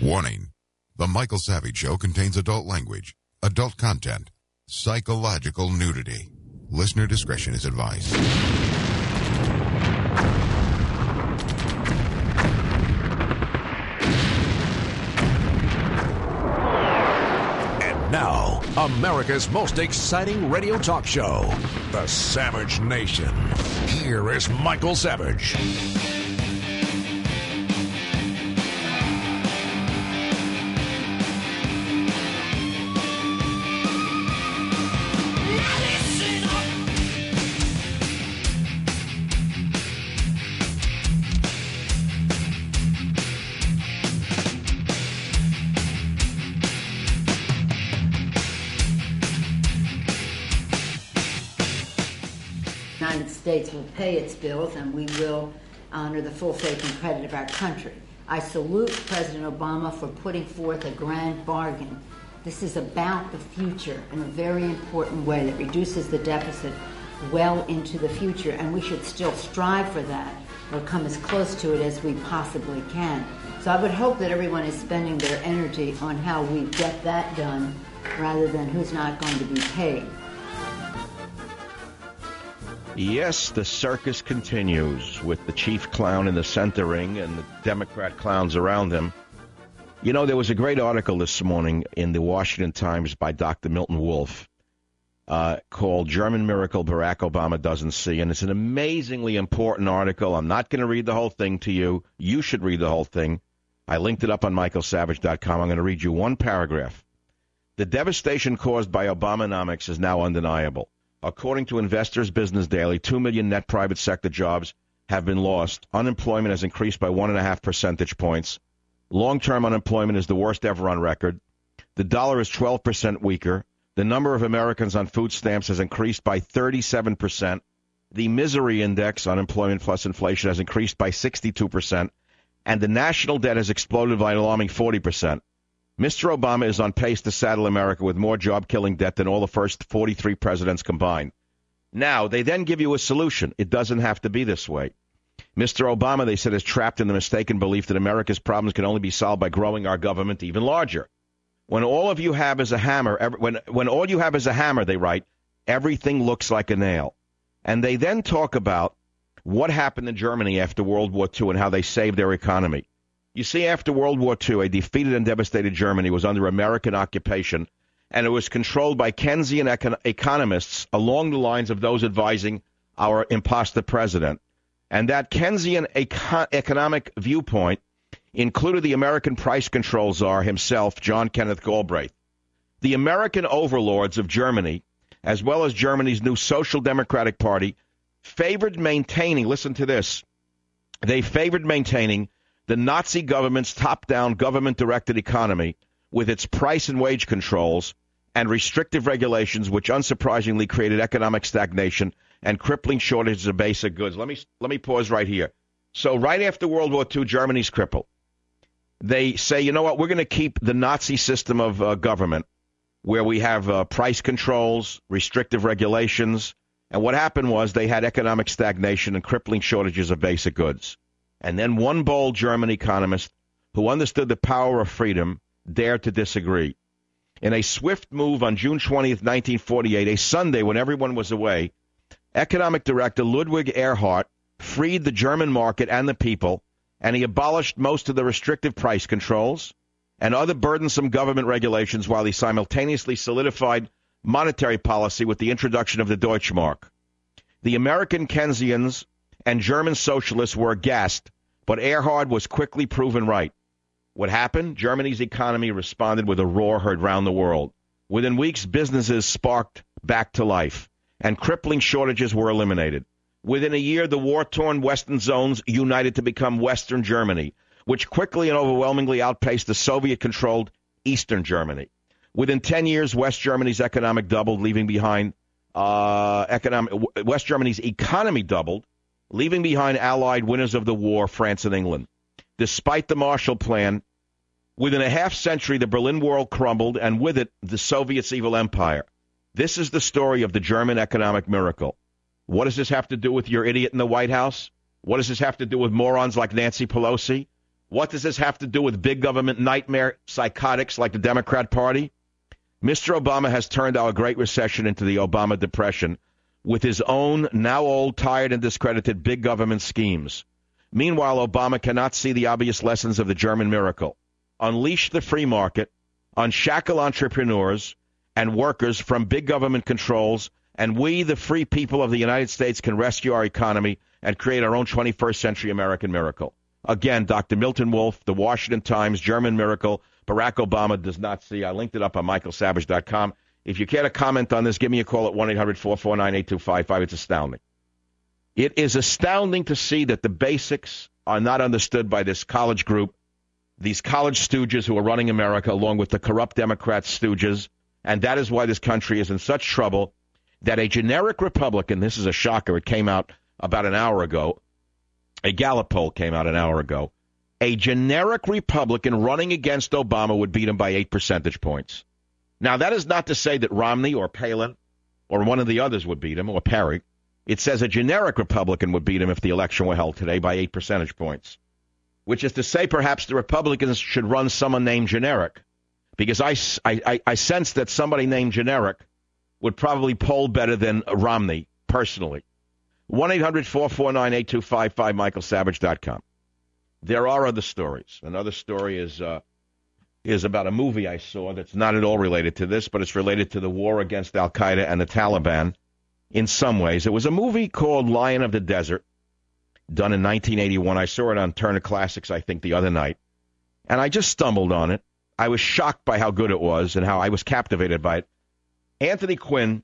Warning. The Michael Savage Show contains adult language, adult content, psychological nudity. Listener discretion is advised. And now, America's most exciting radio talk show, The Savage Nation. Here is Michael Savage. States will pay its bills, and we will honor the full faith and credit of our country. I salute President Obama for putting forth a grand bargain. This is about the future in a very important way that reduces the deficit well into the future, and we should still strive for that or come as close to it as we possibly can. So I would hope that everyone is spending their energy on how we get that done rather than who's not going to be paid. Yes, the circus continues with the chief clown in the center ring and the Democrat clowns around him. You know, there was a great article this morning in the Washington Times by Dr. Milton Wolf called German Miracle Barack Obama Doesn't See. And it's an amazingly important article. I'm not going to read the whole thing to you. You should read the whole thing. I linked it up on michaelsavage.com. I'm going to read you one paragraph. The devastation caused by Obamonomics is now undeniable. According to Investors Business Daily, 2 million net private sector jobs have been lost. Unemployment has increased by 1.5 percentage points. Long-term unemployment is the worst ever on record. The dollar is 12% weaker. The number of Americans on food stamps has increased by 37%. The misery index, unemployment plus inflation, has increased by 62%. And the national debt has exploded by an alarming 40%. Mr. Obama is on pace to saddle America with more job-killing debt than all the first 43 presidents combined. Now, they then give you a solution. It doesn't have to be this way. Mr. Obama, they said, is trapped in the mistaken belief that America's problems can only be solved by growing our government even larger. When all you have is a hammer, they write, everything looks like a nail. And they then talk about what happened in Germany after World War II and how they saved their economy. You see, after World War II, a defeated and devastated Germany was under American occupation, and it was controlled by Keynesian economists along the lines of those advising our imposter president. And that Keynesian economic viewpoint included the American price control czar himself, John Kenneth Galbraith. The American overlords of Germany, as well as Germany's new Social Democratic Party, favored maintaining, listen to this, they favored maintaining the Nazi government's top-down government-directed economy with its price and wage controls and restrictive regulations, which unsurprisingly created economic stagnation and crippling shortages of basic goods. Let me pause right here. So right after World War II, Germany's crippled. They say, you know what, we're going to keep the Nazi system of government where we have price controls, restrictive regulations, and what happened was they had economic stagnation and crippling shortages of basic goods. And then one bold German economist who understood the power of freedom dared to disagree. In a swift move on June 20th, 1948, a Sunday when everyone was away, economic director Ludwig Erhard freed the German market and the people, and he abolished most of the restrictive price controls and other burdensome government regulations while he simultaneously solidified monetary policy with the introduction of the Deutschmark. The American Keynesians and German socialists were aghast, but Erhard was quickly proven right. What happened? Germany's economy responded with a roar heard round the world. Within weeks, businesses sparked back to life, and crippling shortages were eliminated. Within a year, the war-torn western zones united to become Western Germany, which quickly and overwhelmingly outpaced the Soviet-controlled Eastern Germany. Within 10 years, West Germany's economy doubled, leaving behind West Germany's economy doubled, leaving behind allied winners of the war, France and England. Despite the Marshall Plan, within a half century, the Berlin Wall crumbled, and with it, the Soviets' evil empire. This is the story of the German economic miracle. What does this have to do with your idiot in the White House? What does this have to do with morons like Nancy Pelosi? What does this have to do with big government nightmare psychotics like the Democrat Party? Mr. Obama has turned our Great Recession into the Obama Depression with his own, now old, tired, and discredited big government schemes. Meanwhile, Obama cannot see the obvious lessons of the German miracle. Unleash the free market, unshackle entrepreneurs and workers from big government controls, and we, the free people of the United States, can rescue our economy and create our own 21st century American miracle. Again, Dr. Milton Wolf, The Washington Times, German Miracle, Barack Obama does not see. I linked it up on michaelsavage.com. If you care to comment on this, give me a call at 1-800-449-8255. It's astounding. It is astounding to see that the basics are not understood by this college group, these college stooges who are running America, along with the corrupt Democrat stooges, and that is why this country is in such trouble that a generic Republican, this is a shocker, it came out about an hour ago, a Gallup poll came out an hour ago, a generic Republican running against Obama would beat him by 8 percentage points. Now, that is not to say that Romney or Palin or one of the others would beat him, or Perry. It says a generic Republican would beat him if the election were held today by 8 percentage points, which is to say perhaps the Republicans should run someone named Generic, because I sense that somebody named Generic would probably poll better than Romney, personally. 1-800-449-8255, michaelsavage.com. There are other stories. Another story is about a movie I saw that's not at all related to this, but it's related to the war against al-Qaeda and the Taliban in some ways. It was a movie called Lion of the Desert, done in 1981. I saw it on Turner Classics, I think, the other night, and I just stumbled on it. I was shocked by how good it was and how I was captivated by it. Anthony Quinn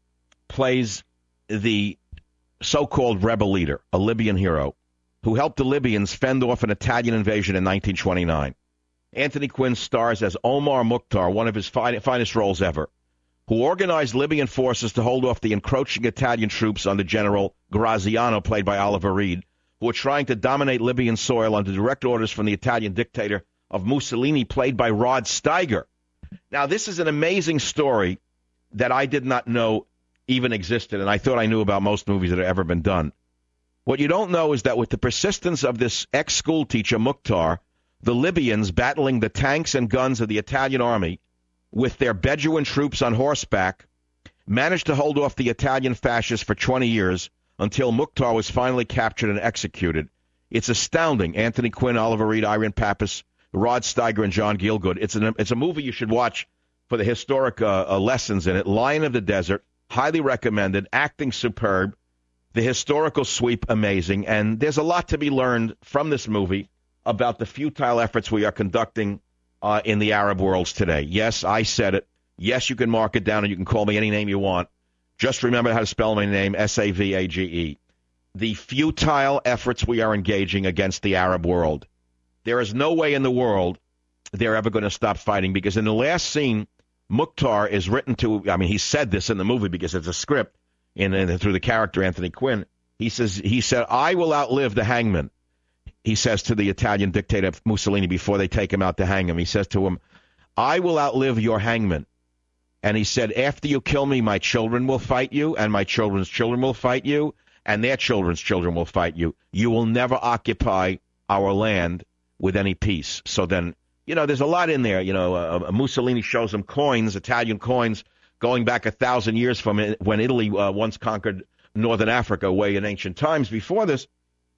plays the so-called rebel leader, a Libyan hero, who helped the Libyans fend off an Italian invasion in 1929. Anthony Quinn stars as Omar Mukhtar, one of his finest roles ever, who organized Libyan forces to hold off the encroaching Italian troops under General Graziano, played by Oliver Reed, who were trying to dominate Libyan soil under direct orders from the Italian dictator of Mussolini, played by Rod Steiger. Now, this is an amazing story that I did not know even existed, and I thought I knew about most movies that have ever been done. What you don't know is that with the persistence of this ex-school teacher, Mukhtar, the Libyans, battling the tanks and guns of the Italian army with their Bedouin troops on horseback, managed to hold off the Italian fascists for 20 years until Mukhtar was finally captured and executed. It's astounding. Anthony Quinn, Oliver Reed, Irene Pappas, Rod Steiger, and John Gielgud. It's a movie you should watch for the historic lessons in it. Lion of the Desert, highly recommended, acting superb, the historical sweep amazing, and there's a lot to be learned from this movie about the futile efforts we are conducting in the Arab worlds today. Yes, I said it. Yes, you can mark it down and you can call me any name you want. Just remember how to spell my name, S-A-V-A-G-E. The futile efforts we are engaging against the Arab world. There is no way in the world they're ever going to stop fighting, because in the last scene, Mukhtar is written to, I mean, he said this in the movie because it's a script through the character Anthony Quinn. He said, I will outlive the hangman. He says to the Italian dictator Mussolini before they take him out to hang him. He says to him, I will outlive your hangman. And he said, after you kill me, my children will fight you, and my children's children will fight you, and their children's children will fight you. You will never occupy our land with any peace. So then, there's a lot in there. Mussolini shows him coins, Italian coins, going back 1,000 years from when Italy once conquered northern Africa way in ancient times before this.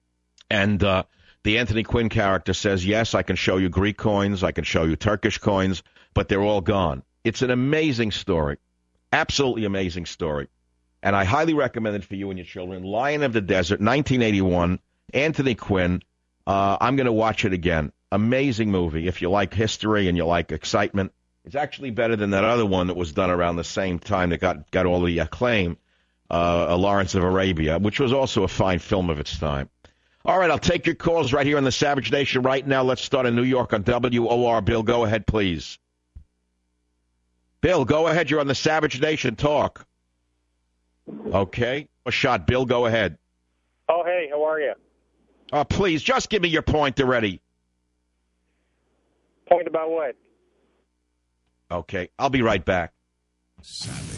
And the Anthony Quinn character says, yes, I can show you Greek coins, I can show you Turkish coins, but they're all gone. It's an amazing story, absolutely amazing story. And I highly recommend it for you and your children. Lion of the Desert, 1981, Anthony Quinn. I'm going to watch it again. Amazing movie. If you like history and you like excitement, it's actually better than that other one that was done around the same time that got all the acclaim, Lawrence of Arabia, which was also a fine film of its time. All right, I'll take your calls right here on the Savage Nation right now. Let's start in New York on WOR. Bill, go ahead, please. Bill, go ahead. You're on the Savage Nation. Talk. Okay. A shot. Bill, go ahead. Oh, hey, how are you? Please, just give me your point already. Point about what? Okay, I'll be right back. Savage.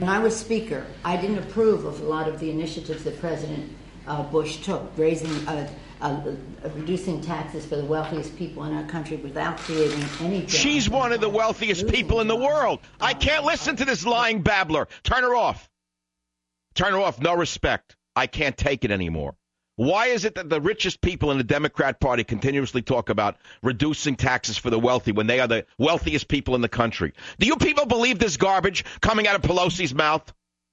When I was Speaker, I didn't approve of a lot of the initiatives that President Bush took, reducing taxes for the wealthiest people in our country without creating any jobs. She's one of the wealthiest people in the world. I can't listen to this lying babbler. Turn her off. Turn her off. No respect. I can't take it anymore. Why is it that the richest people in the Democrat Party continuously talk about reducing taxes for the wealthy when they are the wealthiest people in the country? Do you people believe this garbage coming out of Pelosi's mouth?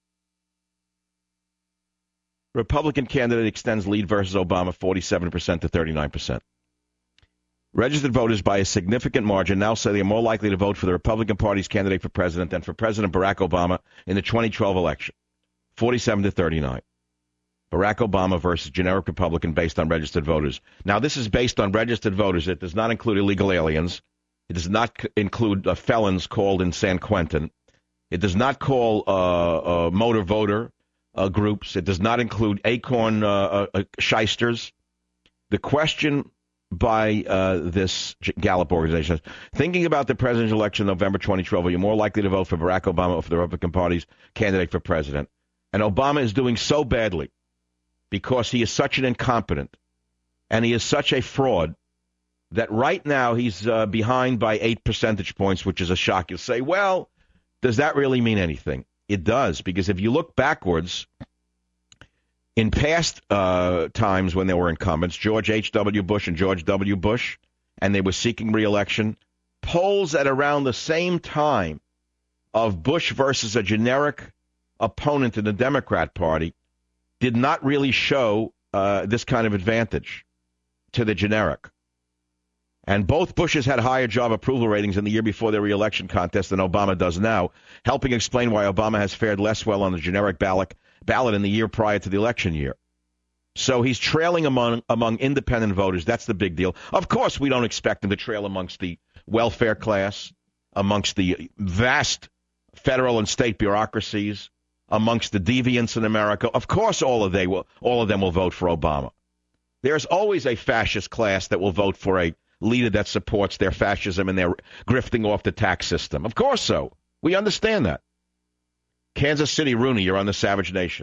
Republican candidate extends lead versus Obama 47% to 39%. Registered voters by a significant margin now say they are more likely to vote for the Republican Party's candidate for president than for President Barack Obama in the 2012 election. 47 to 39. Barack Obama versus generic Republican based on registered voters. Now, this is based on registered voters. It does not include illegal aliens. It does not include felons called in San Quentin. It does not call motor voter groups. It does not include acorn shysters. The question by this Gallup organization is, thinking about the presidential election in November 2012, are you more likely to vote for Barack Obama or for the Republican Party's candidate for president? And Obama is doing so badly because he is such an incompetent and he is such a fraud that right now he's behind by 8 percentage points, which is a shock. You'll say, well, does that really mean anything? It does, because if you look backwards, in past times when there were incumbents, George H.W. Bush and George W. Bush, and they were seeking re-election, polls at around the same time of Bush versus a generic opponent in the Democrat Party did not really show this kind of advantage to the generic. And both Bushes had higher job approval ratings in the year before their re-election contest than Obama does now, helping explain why Obama has fared less well on the generic ballot in the year prior to the election year. So he's trailing among independent voters. That's the big deal. Of course, we don't expect him to trail amongst the welfare class, amongst the vast federal and state bureaucracies, amongst the deviants in America. Of course, all of them will vote for Obama. There's always a fascist class that will vote for a leader that supports their fascism and their grifting off the tax system. Of course so. We understand that. Kansas City, Rooney, you're on the Savage Nation.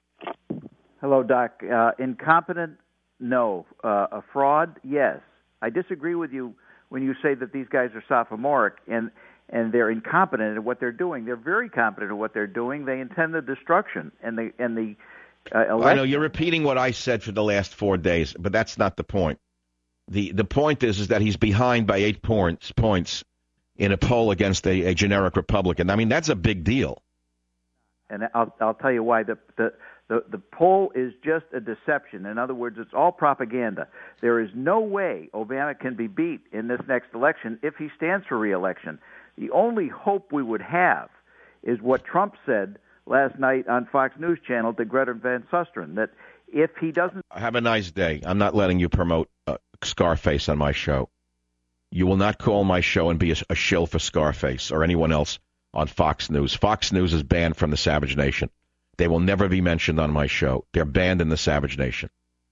Hello, Doc. Incompetent? No. A fraud? Yes. I disagree with you when you say that these guys are sophomoric and they're incompetent at what they're doing. They're very competent at what they're doing. They intend the destruction and the election. I know you're repeating what I said for the last 4 days, but that's not the point. The point is that he's behind by 8 points in a poll against a generic Republican. I mean, that's a big deal. And I'll tell you why. The poll is just a deception. In other words, it's all propaganda. There is no way Obama can be beat in this next election if he stands for re-election. The only hope we would have is what Trump said last night on Fox News Channel to Greta Van Susteren, that if he doesn't... Have a nice day. I'm not letting you promote Scarface on my show. You will not call my show and be a shill for Scarface or anyone else on Fox News. Fox News is banned from the Savage Nation. They will never be mentioned on my show. They're banned in the Savage Nation.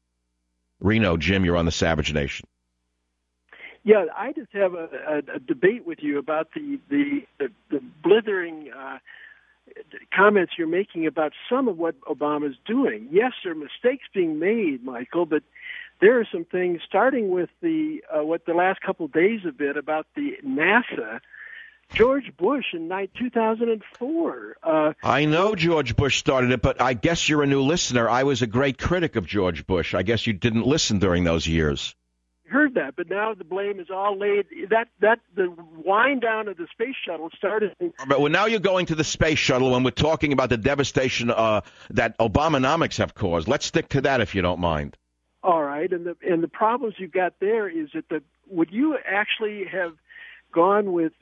Reno, Jim, you're on the Savage Nation. Yeah, I just have a debate with you about the blithering comments you're making about some of what Obama's doing. Yes, there are mistakes being made, Michael, but there are some things, starting with what the last couple of days have been about the NASA. George Bush in 2004. I know George Bush started it, but I guess you're a new listener. I was a great critic of George Bush. I guess you didn't listen during those years. Heard that, but now the blame is all laid. That the wind down of the space shuttle started. But now you're going to the space shuttle when we're talking about the devastation that Obamanomics have caused. Let's stick to that if you don't mind. All right, and the problems you've got there is that would you actually have gone with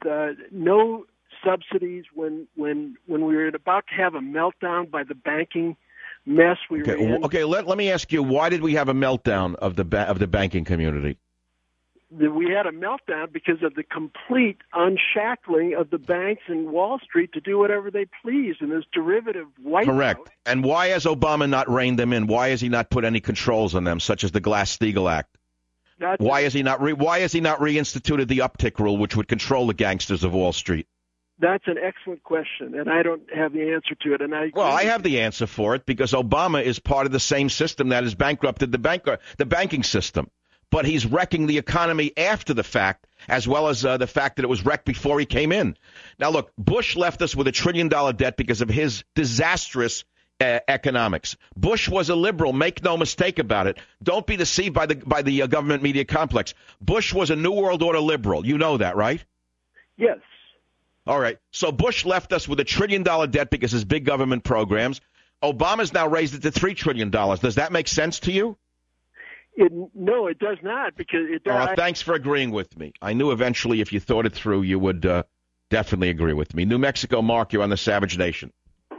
no subsidies when we were about to have a meltdown by the banking mess we were in? Okay, let me ask you, why did we have a meltdown of the banking community? We had a meltdown because of the complete unshackling of the banks and Wall Street to do whatever they please in this derivative whiteout. Correct. And why has Obama not reined them in? Why has he not put any controls on them, such as the Glass-Steagall Act? Why has he not reinstituted the uptick rule, which would control the gangsters of Wall Street? That's an excellent question, and I don't have the answer to it. And I have the answer for it because Obama is part of the same system that has bankrupted the banking system. But he's wrecking the economy after the fact, as well as the fact that it was wrecked before he came in. Now, look, Bush left us with $1 trillion debt because of his disastrous economics. Bush was a liberal. Make no mistake about it. Don't be deceived by the government media complex. Bush was a New World Order liberal. You know that, right? Yes. All right. So Bush left us with $1 trillion debt because of his big government programs. Obama's now raised it to $3 trillion. Does that make sense to you? No, it does not, because it does. Thanks for agreeing with me. I knew eventually if you thought it through, you would definitely agree with me. New Mexico, Mark, you're on the Savage Nation.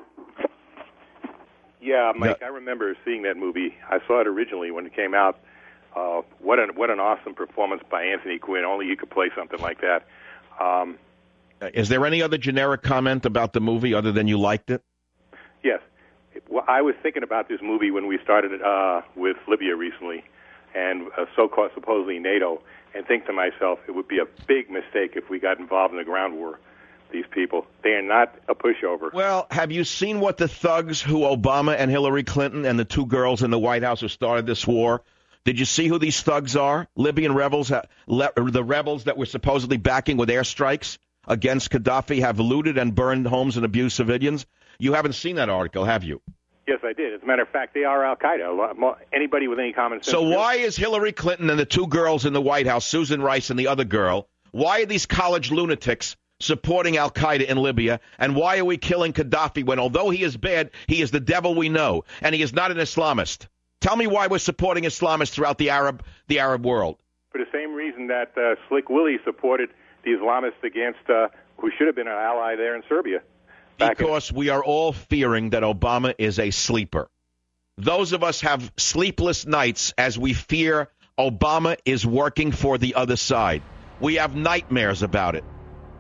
Yeah, Mike, I remember seeing that movie. I saw it originally when it came out. What an awesome performance by Anthony Quinn. Only you could play something like that. Is there any other generic comment about the movie other than you liked it? Yes. Well, I was thinking about this movie when we started with Libya recently and so-called supposedly NATO, and think to myself, it would be a big mistake if we got involved in a ground war. These people, they are not a pushover. Well, have you seen what the thugs who Obama and Hillary Clinton and the two girls in the White House who started this war, did you see who these thugs are? Libyan rebels, the rebels that were supposedly backing with airstrikes against Gaddafi have looted and burned homes and abused civilians. You haven't seen that article, have you? Yes, I did. As a matter of fact, they are Al-Qaeda. Anybody with any common sense. So why is Hillary Clinton and the two girls in the White House, Susan Rice and the other girl, why are these college lunatics supporting Al-Qaeda in Libya, and why are we killing Gaddafi when, although he is bad, he is the devil we know, and he is not an Islamist? Tell me why we're supporting Islamists throughout the Arab world. For the same reason that Slick Willie supported the Islamists against who should have been an ally there in Serbia. Because we are all fearing that Obama is a sleeper. Those of us have sleepless nights as we fear Obama is working for the other side. We have nightmares about it.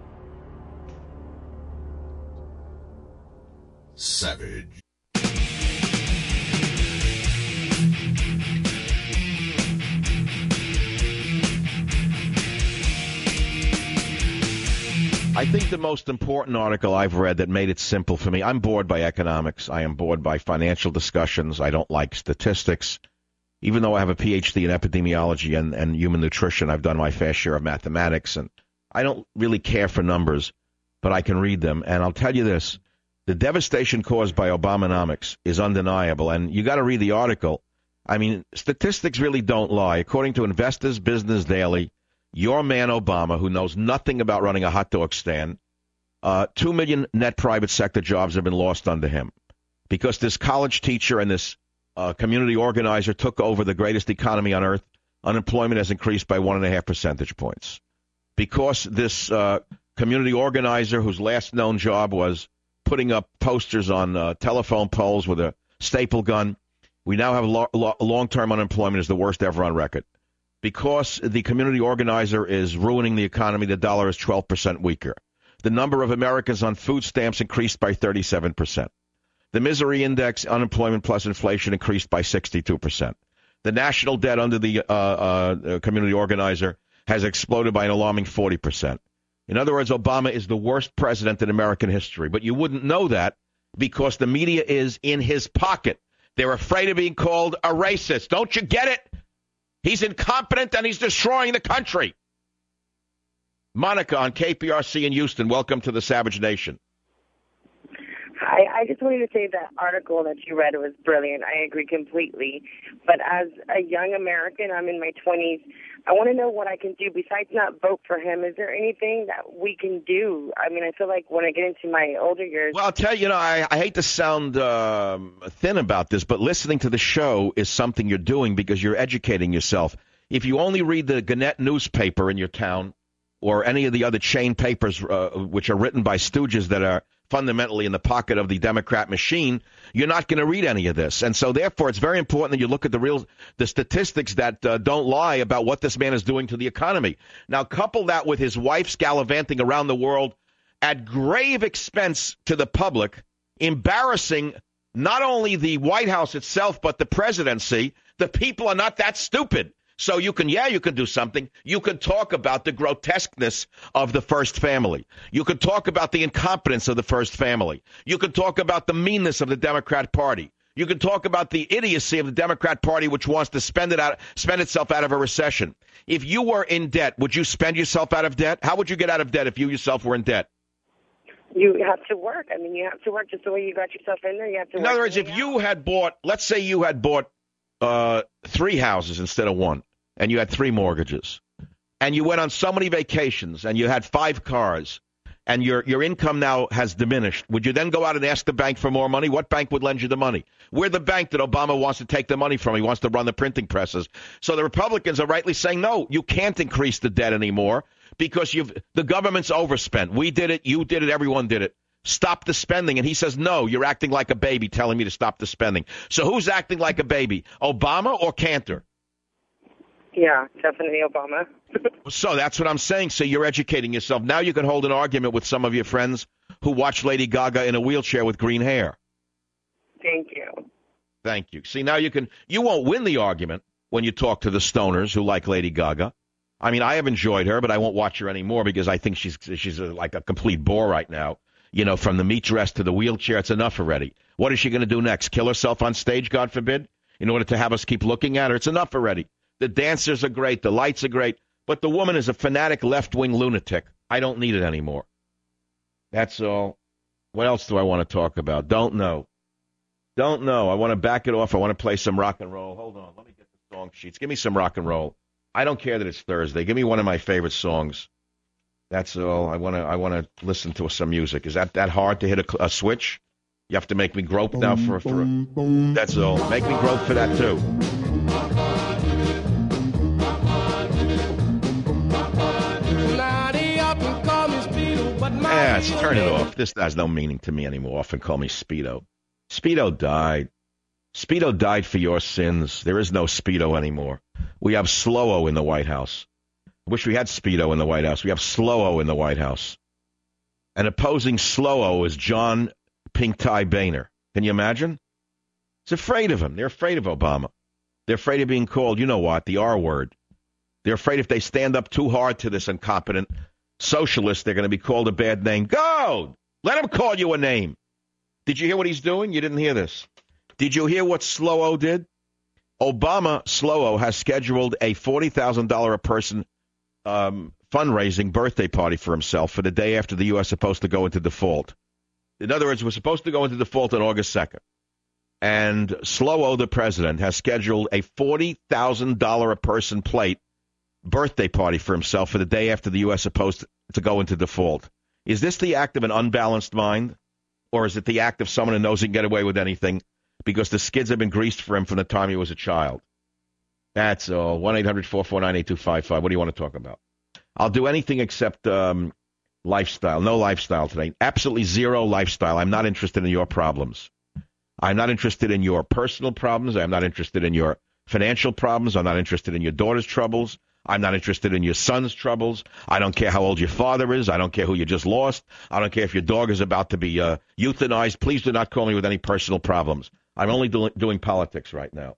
Savage. I think the most important article I've read that made it simple for me, I'm bored by economics. I am bored by financial discussions. I don't like statistics. Even though I have a PhD in epidemiology and human nutrition, I've done my fair share of mathematics, and I don't really care for numbers, but I can read them. And I'll tell you this, the devastation caused by Obamonomics is undeniable, and you got to read the article. I mean, statistics really don't lie. According to Investors Business Daily, your man Obama, who knows nothing about running a hot dog stand, 2 million net private sector jobs have been lost under him because this college teacher and this community organizer took over the greatest economy on earth. Unemployment has increased by 1.5 percentage points. Because this community organizer, whose last known job was putting up posters on telephone poles with a staple gun, we now have long-term unemployment is the worst ever on record. Because the community organizer is ruining the economy, the dollar is 12% weaker. The number of Americans on food stamps increased by 37%. The misery index, unemployment plus inflation, increased by 62%. The national debt under the community organizer has exploded by an alarming 40%. In other words, Obama is the worst president in American history. But you wouldn't know that because the media is in his pocket. They're afraid of being called a racist. Don't you get it? He's incompetent and he's destroying the country. Monica on KPRC in Houston, welcome to the Savage Nation. Hi, I just wanted to say that article that you read was brilliant. I agree completely. But as a young American, I'm in my 20s, I want to know what I can do besides not vote for him. Is there anything that we can do? I mean, I feel like when I get into my older years. Well, I'll tell you, I hate to sound thin about this, but listening to the show is something you're doing because you're educating yourself. If you only read the Gannett newspaper in your town or any of the other chain papers which are written by stooges that are fundamentally in the pocket of the Democrat machine, you're not going to read any of this. And so, therefore, it's very important that you look at the statistics that don't lie about what this man is doing to the economy. Now, couple that with his wife's gallivanting around the world at grave expense to the public, embarrassing not only the White House itself, but the presidency. The people are not that stupid. So you can do something. You can talk about the grotesqueness of the first family. You can talk about the incompetence of the first family. You can talk about the meanness of the Democrat Party. You can talk about the idiocy of the Democrat Party, which wants to spend itself out of a recession. If you were in debt, would you spend yourself out of debt? How would you get out of debt if you yourself were in debt? You have to work. I mean, you have to work just the way you got yourself in there. You have to. In other words, if you had bought, let's say you had bought 3 houses instead of 1, and you had 3 mortgages, and you went on so many vacations, and you had 5 cars, and your income now has diminished, would you then go out and ask the bank for more money? What bank would lend you the money? We're the bank that Obama wants to take the money from. He wants to run the printing presses. So the Republicans are rightly saying, no, you can't increase the debt anymore because the government's overspent. We did it. You did it. Everyone did it. Stop the spending. And he says, no, you're acting like a baby telling me to stop the spending. So who's acting like a baby, Obama or Cantor? Yeah, definitely Obama. So that's what I'm saying. So you're educating yourself. Now you can hold an argument with some of your friends who watch Lady Gaga in a wheelchair with green hair. Thank you. Thank you. See, now you won't win the argument when you talk to the stoners who like Lady Gaga. I mean, I have enjoyed her, but I won't watch her anymore because I think she's like a complete bore right now. You know, from the meat dress to the wheelchair, it's enough already. What is she going to do next? Kill herself on stage, God forbid, in order to have us keep looking at her? It's enough already. The dancers are great. The lights are great. But the woman is a fanatic left-wing lunatic. I don't need it anymore. That's all. What else do I want to talk about? Don't know. I want to back it off. I want to play some rock and roll. Hold on. Let me get the song sheets. Give me some rock and roll. I don't care that it's Thursday. Give me one of my favorite songs. That's all. I want to listen to some music. Is that hard to hit a switch? You have to make me grope now for that's all. Make me grope for that too. Yes, turn it off. This has no meaning to me anymore. Often call me Speedo. Speedo died. Speedo died for your sins. There is no Speedo anymore. We have Slow-O in the White House. I wish we had Speedo in the White House. We have Slow-O in the White House. And opposing Slow-O is John Pink Tie Boehner. Can you imagine? He's afraid of him. They're afraid of Obama. They're afraid of being called, you know what, the R word. They're afraid if they stand up too hard to this incompetent socialist, they're going to be called a bad name. Go! Let him call you a name. Did you hear what he's doing? You didn't hear this. Did you hear what Slow-O did? Obama, Slow-O, has scheduled a $40,000 a person fundraising birthday party for himself for the day after the U.S. is supposed to go into default. In other words, we're supposed to go into default on August 2nd. And Slow-O, the president, has scheduled a $40,000 a person plate birthday party for himself for the day after the U.S. is supposed to go into default. Is this the act of an unbalanced mind? Or is it the act of someone who knows he can get away with anything because the skids have been greased for him from the time he was a child? That's all. 1-800-449-8255. What do you want to talk about? I'll do anything except lifestyle. No lifestyle today. Absolutely zero lifestyle. I'm not interested in your problems. I'm not interested in your personal problems. I'm not interested in your financial problems. I'm not interested in your daughter's troubles. I'm not interested in your son's troubles. I don't care how old your father is. I don't care who you just lost. I don't care if your dog is about to be euthanized. Please do not call me with any personal problems. I'm only doing politics right now.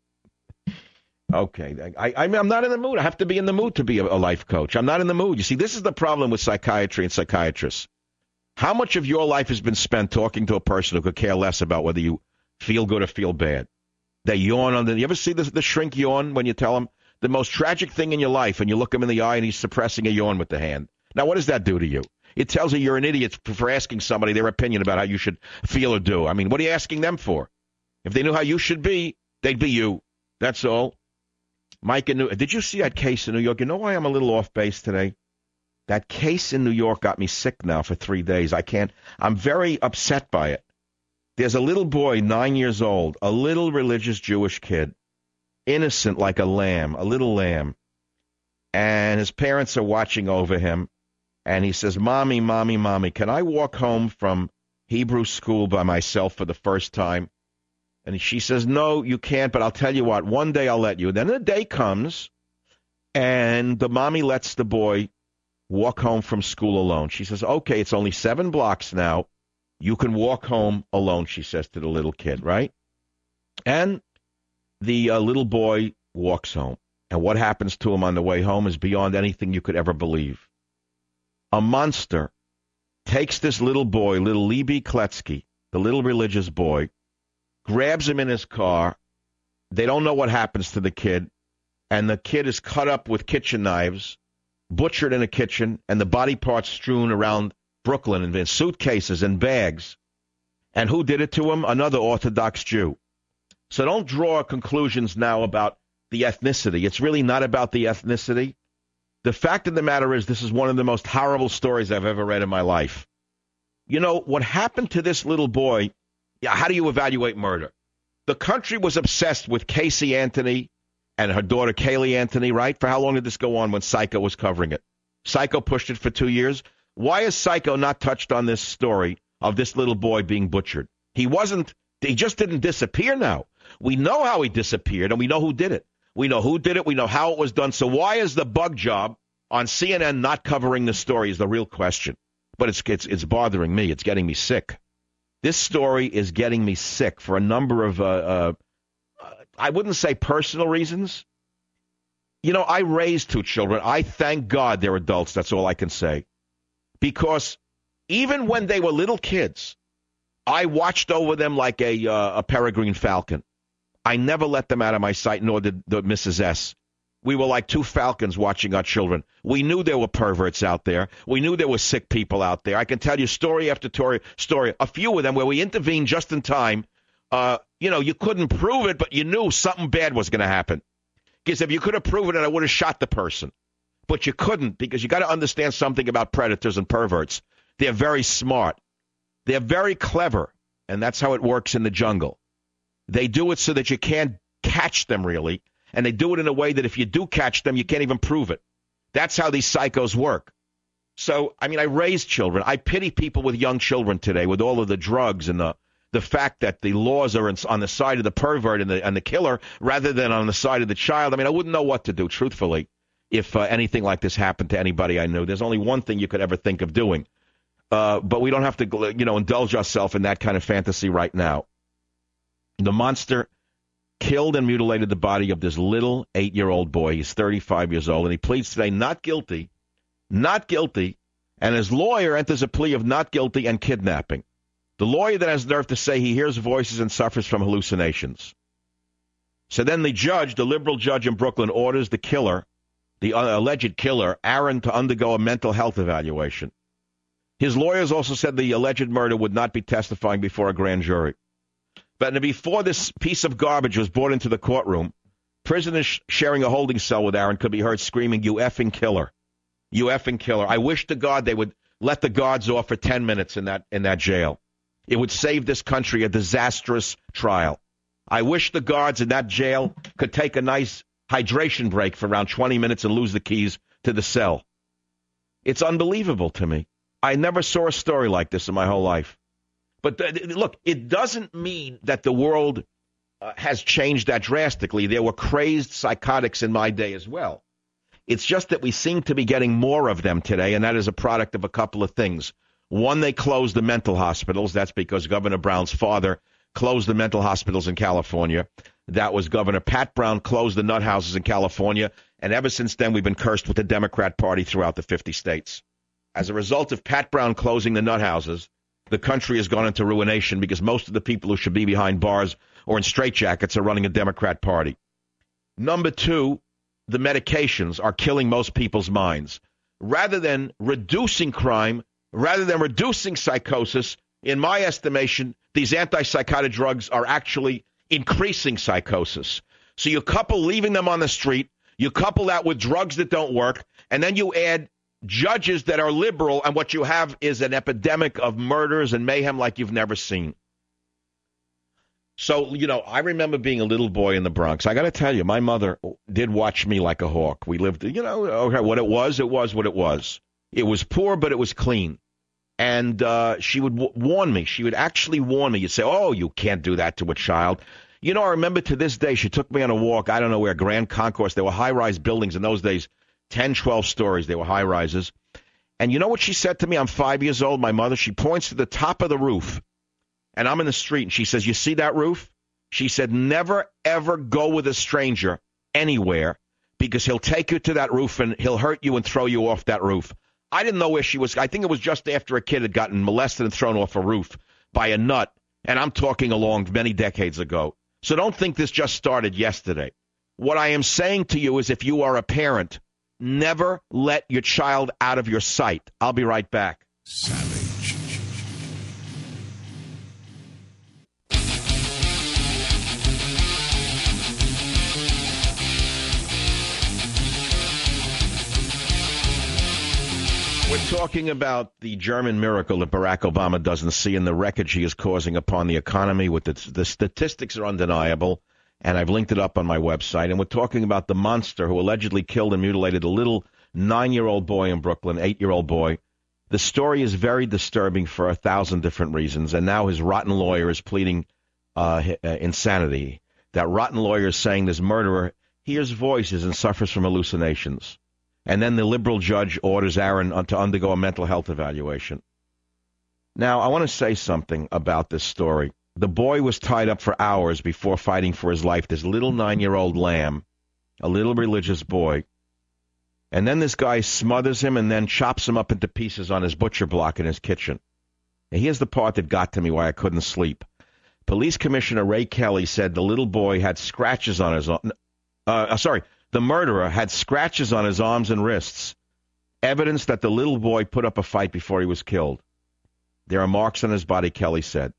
Okay. I'm not in the mood. I have to be in the mood to be a life coach. I'm not in the mood. You see, this is the problem with psychiatry and psychiatrists. How much of your life has been spent talking to a person who could care less about whether you feel good or feel bad? They yawn you ever see the shrink yawn when you tell them the most tragic thing in your life and you look him in the eye and he's suppressing a yawn with the hand? Now, what does that do to you? It tells you you're an idiot for asking somebody their opinion about how you should feel or do. I mean, what are you asking them for? If they knew how you should be, they'd be you. That's all. Mike, did you see that case in New York? You know why I'm a little off base today? That case in New York got me sick now for 3 days. I'm very upset by it. There's a little boy, 9 years old, a little religious Jewish kid, innocent like a lamb, a little lamb. And his parents are watching over him. And he says, Mommy, Mommy, Mommy, can I walk home from Hebrew school by myself for the first time? And she says, no, you can't, but I'll tell you what, one day I'll let you. And then the day comes, and the mommy lets the boy walk home from school alone. She says, okay, it's only 7 blocks now. You can walk home alone, she says to the little kid, right? And the little boy walks home. And what happens to him on the way home is beyond anything you could ever believe. A monster takes this little boy, little Libby Kletsky, the little religious boy, grabs him in his car. They don't know what happens to the kid, and the kid is cut up with kitchen knives, butchered in a kitchen, and the body parts strewn around Brooklyn in suitcases and bags. And who did it to him? Another Orthodox Jew. So don't draw conclusions now about the ethnicity. It's really not about the ethnicity. The fact of the matter is this is one of the most horrible stories I've ever read in my life. You know, what happened to this little boy, how do you evaluate murder? The country was obsessed with Casey Anthony and her daughter Kaylee Anthony, right? For how long did this go on when Psycho was covering it? Psycho pushed it for 2 years. Why has Psycho not touched on this story of this little boy being butchered? He just didn't disappear now. We know how he disappeared, and we know who did it. We know who did it. We know how it was done. So why is the bug job on CNN not covering the story is the real question. But it's bothering me. It's getting me sick. This story is getting me sick for a number of, I wouldn't say personal reasons. You know, I raised 2 children. I thank God they're adults. That's all I can say. Because even when they were little kids, I watched over them like a peregrine falcon. I never let them out of my sight, nor did the Mrs. S. We were like 2 falcons watching our children. We knew there were perverts out there. We knew there were sick people out there. I can tell you story after story, a few of them where we intervened just in time. You couldn't prove it, but you knew something bad was going to happen. Because if you could have proven it, I would have shot the person. But you couldn't, because you got to understand something about predators and perverts. They're very smart. They're very clever, and that's how it works in the jungle. They do it so that you can't catch them, really, and they do it in a way that if you do catch them, you can't even prove it. That's how these psychos work. So, I mean, I raise children. I pity people with young children today with all of the drugs and the fact that the laws are on the side of the pervert and the killer rather than on the side of the child. I mean, I wouldn't know what to do, truthfully, if anything like this happened to anybody I knew. There's only one thing you could ever think of doing. But we don't have to, indulge ourselves in that kind of fantasy right now. The monster killed and mutilated the body of this little 8-year-old boy. He's 35 years old, and he pleads today not guilty, and his lawyer enters a plea of not guilty and kidnapping. The lawyer then has nerve to say he hears voices and suffers from hallucinations. So then the liberal judge in Brooklyn, orders the killer, the alleged killer, Aaron, to undergo a mental health evaluation. His lawyers also said the alleged murder would not be testifying before a grand jury. But before this piece of garbage was brought into the courtroom, prisoners sharing a holding cell with Aaron could be heard screaming, "You effing killer. You effing killer." I wish to God they would let the guards off for 10 minutes in that jail. It would save this country a disastrous trial. I wish the guards in that jail could take a nice hydration break for around 20 minutes and lose the keys to the cell. It's unbelievable to me. I never saw a story like this in my whole life. But look, it doesn't mean that the world has changed that drastically. There were crazed psychotics in my day as well. It's just that we seem to be getting more of them today, and that is a product of a couple of things. One, they closed the mental hospitals. That's because Governor Brown's father closed the mental hospitals in California. That was Governor Pat Brown closed the nut houses in California. And ever since then, we've been cursed with the Democrat Party throughout the 50 states. As a result of Pat Brown closing the nut houses, the country has gone into ruination because most of the people who should be behind bars or in straitjackets are running a Democrat Party. Number 2, the medications are killing most people's minds. Rather than reducing crime, rather than reducing psychosis, in my estimation, these antipsychotic drugs are actually increasing psychosis. So you couple leaving them on the street, you couple that with drugs that don't work, and then you add judges that are liberal, and what you have is an epidemic of murders and mayhem like you've never seen. So, I remember being a little boy in the Bronx. I got to tell you, my mother did watch me like a hawk. We lived, okay, what it was what it was. It was poor, but it was clean. And she would warn me. She would actually warn me. You'd say, oh, you can't do that to a child. I remember to this day, she took me on a walk, I don't know where, Grand Concourse. There were high-rise buildings in those days, 10, 12 stories. They were high-rises. And you know what she said to me? I'm 5 years old, my mother. She points to the top of the roof, and I'm in the street, and she says, you see that roof? She said, never, ever go with a stranger anywhere, because he'll take you to that roof and he'll hurt you and throw you off that roof. I didn't know where she was. I think it was just after a kid had gotten molested and thrown off a roof by a nut, and I'm talking along many decades ago. So don't think this just started yesterday. What I am saying to you is if you are a parent, never let your child out of your sight. I'll be right back. Savage. We're talking about the German miracle that Barack Obama doesn't see and the wreckage he is causing upon the economy. With the statistics are undeniable, and I've linked it up on my website. And we're talking about the monster who allegedly killed and mutilated a little 9-year-old boy in Brooklyn, 8-year-old boy. The story is very disturbing for 1,000 different reasons, and now his rotten lawyer is pleading insanity. That rotten lawyer is saying this murderer hears voices and suffers from hallucinations. And then the liberal judge orders Aaron to undergo a mental health evaluation. Now, I want to say something about this story. The boy was tied up for hours before fighting for his life, this little 9-year-old lamb, a little religious boy. And then this guy smothers him and then chops him up into pieces on his butcher block in his kitchen. And here's the part that got to me why I couldn't sleep. Police Commissioner Ray Kelly said the little boy had scratches on his the murderer had scratches on his arms and wrists, evidence that the little boy put up a fight before he was killed. There are marks on his body, Kelly said.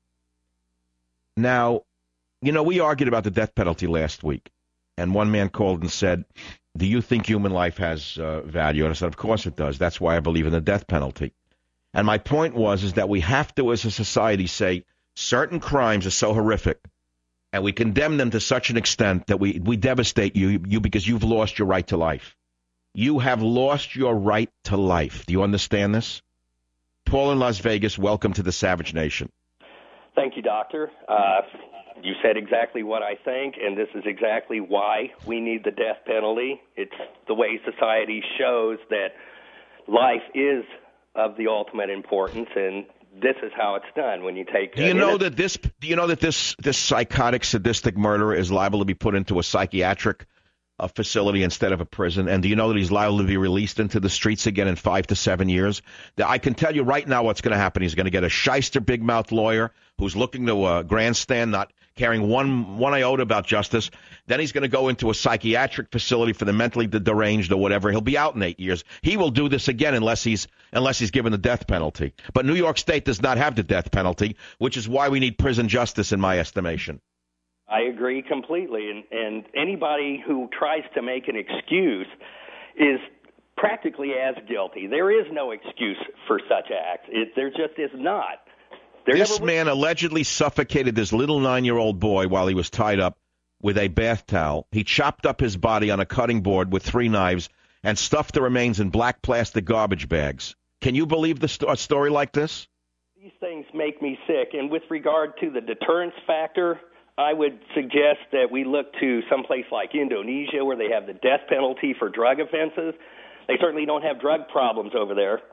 Now, we argued about the death penalty last week, and one man called and said, do you think human life has value? And I said, of course it does. That's why I believe in the death penalty. And my point is that we have to, as a society, say certain crimes are so horrific, and we condemn them to such an extent that we devastate you because you've lost your right to life. You have lost your right to life. Do you understand this? Paul in Las Vegas, welcome to the Savage Nation. Thank you, Doctor. You said exactly what I think, and this is exactly why we need the death penalty. It's the way society shows that life is of the ultimate importance, and this is how it's done. When you take, do you know that this psychotic, sadistic murderer is liable to be put into a psychiatric facility instead of a prison? And do you know that he's liable to be released into the streets again in 5 to 7 years? I can tell you right now what's going to happen. He's going to get a shyster, big mouth lawyer who's looking to grandstand, not caring one iota about justice. Then he's going to go into a psychiatric facility for the mentally deranged or whatever. He'll be out in 8 years. He will do this again unless he's given the death penalty. But New York State does not have the death penalty, which is why we need prison justice, in my estimation. I agree completely. And anybody who tries to make an excuse is practically as guilty. There is no excuse for such acts. There just is not. This man allegedly suffocated this little 9-year-old boy while he was tied up with a bath towel. He chopped up his body on a cutting board with 3 knives and stuffed the remains in black plastic garbage bags. Can you believe a story like this? These things make me sick. And with regard to the deterrence factor, I would suggest that we look to someplace like Indonesia, where they have the death penalty for drug offenses. They certainly don't have drug problems over there.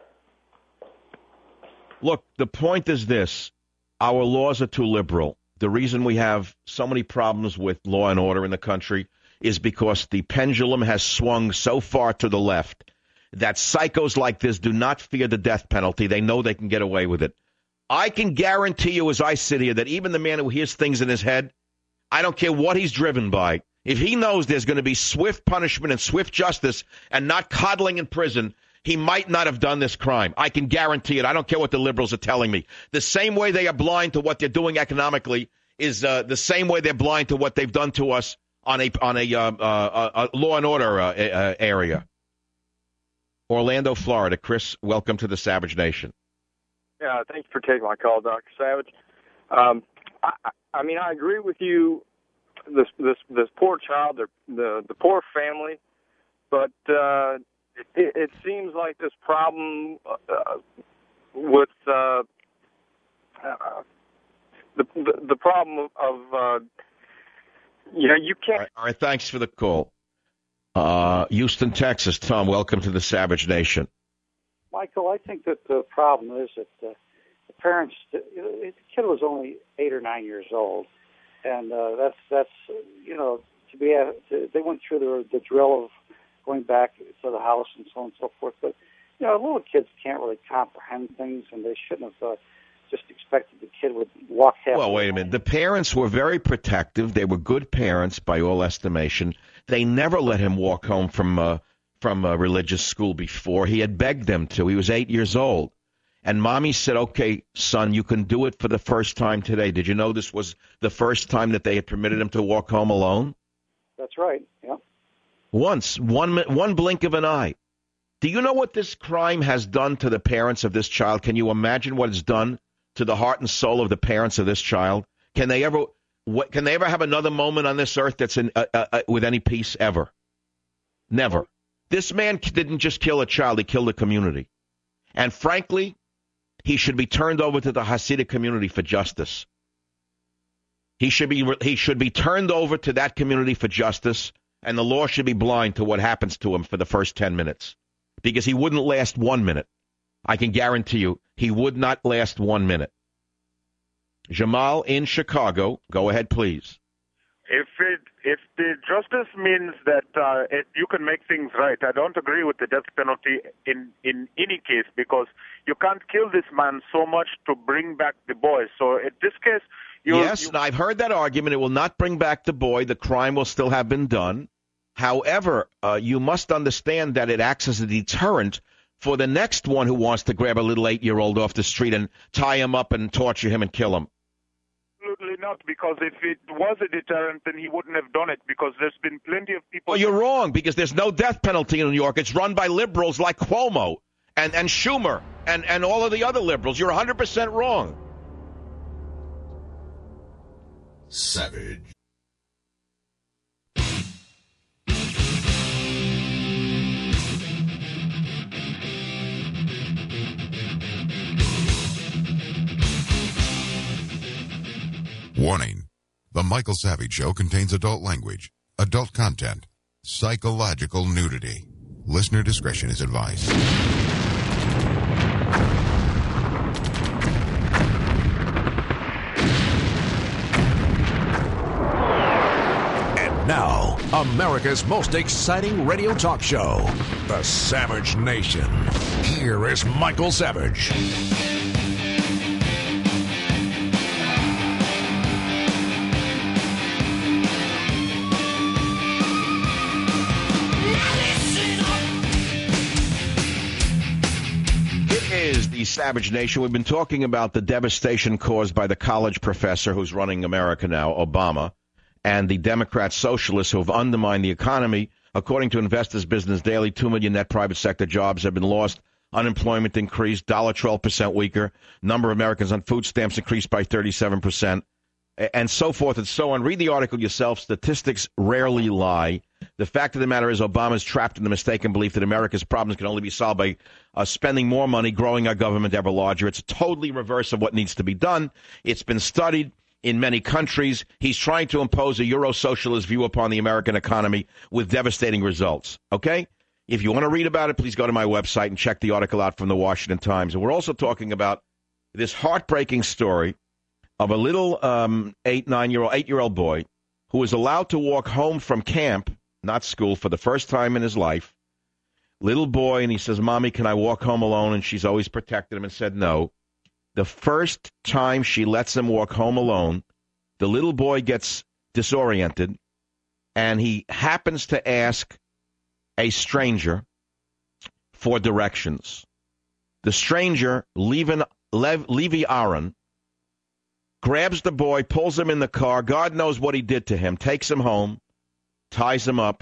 Look, the point is this. Our laws are too liberal. The reason we have so many problems with law and order in the country is because the pendulum has swung so far to the left that psychos like this do not fear the death penalty. They know they can get away with it. I can guarantee you as I sit here that even the man who hears things in his head, I don't care what he's driven by, if he knows there's going to be swift punishment and swift justice and not coddling in prison, he might not have done this crime. I can guarantee it. I don't care what the liberals are telling me. The same way they are blind to what they're doing economically is the same way they're blind to what they've done to us on a law and order area. Orlando, Florida. Chris, welcome to the Savage Nation. Yeah, thank you for taking my call, Dr. Savage. I mean, I agree with you. This poor child, the poor family, but it seems like this problem with the problem of you can't. All right, thanks for the call. Houston, Texas. Tom, welcome to the Savage Nation. Michael, I think that the problem is that the parents, the kid was only 8 or 9 years old, and that's they went through the drill of going back to the house and so on and so forth. But little kids can't really comprehend things, and they shouldn't have just expected the kid would walk halfway. Well, wait a minute. The parents were very protective. They were good parents by all estimation. They never let him walk home from a religious school before. He had begged them to. He was 8 years old. And Mommy said, okay, son, you can do it for the first time today. Did you know this was the first time that they had permitted him to walk home alone? That's right, yeah. Once, one blink of an eye. Do you know what this crime has done to the parents of this child? Can you imagine what it's done to the heart and soul of the parents of this child? Can they ever have another moment on this earth that's with any peace ever? Never. This man didn't just kill a child, he killed a community. And frankly, he should be turned over to the Hasidic community for justice. He should be turned over to that community for justice, and the law should be blind to what happens to him for the first 10 minutes. Because he wouldn't last 1 minute. I can guarantee you, he would not last 1 minute. Jamal in Chicago, go ahead, please. If the justice means that you can make things right, I don't agree with the death penalty in any case, because you can't kill this man so much to bring back the boy. So in this case, Yes, and I've heard that argument. It will not bring back the boy. The crime will still have been done. However, you must understand that it acts as a deterrent for the next one who wants to grab a little 8-year-old off the street and tie him up and torture him and kill him. Absolutely not, because if it was a deterrent, then he wouldn't have done it, because there's been plenty of people... Well, you're wrong, because there's no death penalty in New York. It's run by liberals like Cuomo and Schumer and all of the other liberals. You're 100% wrong. Savage. Warning. The Michael Savage Show contains adult language, adult content, psychological nudity. Listener discretion is advised. Now, America's most exciting radio talk show, The Savage Nation. Here is Michael Savage. It is the Savage Nation. We've been talking about the devastation caused by the college professor who's running America now, Obama, and the Democrat socialists who have undermined the economy. According to Investors Business Daily, 2 million net private sector jobs have been lost. Unemployment increased, dollar 12% weaker. Number of Americans on food stamps increased by 37%, and so forth and so on. Read the article yourself. Statistics rarely lie. The fact of the matter is Obama's trapped in the mistaken belief that America's problems can only be solved by spending more money, growing our government ever larger. It's totally reverse of what needs to be done. It's been studied in many countries. He's trying to impose a Euro-socialist view upon the American economy with devastating results. Okay? If you want to read about it, please go to my website and check the article out from the Washington Times. And we're also talking about this heartbreaking story of a little 8-year-old boy who was allowed to walk home from camp, not school, for the first time in his life. Little boy, and he says, Mommy, can I walk home alone? And she's always protected him and said no. The first time she lets him walk home alone, the little boy gets disoriented, and he happens to ask a stranger for directions. The stranger, Levi Aaron, grabs the boy, pulls him in the car. God knows what he did to him, takes him home, ties him up,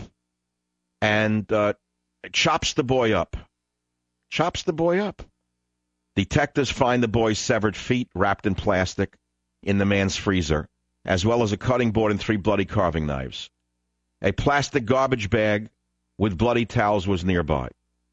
and chops the boy up. Chops the boy up. Detectives find the boy's severed feet wrapped in plastic in the man's freezer, as well as a cutting board and 3 bloody carving knives. A plastic garbage bag with bloody towels was nearby.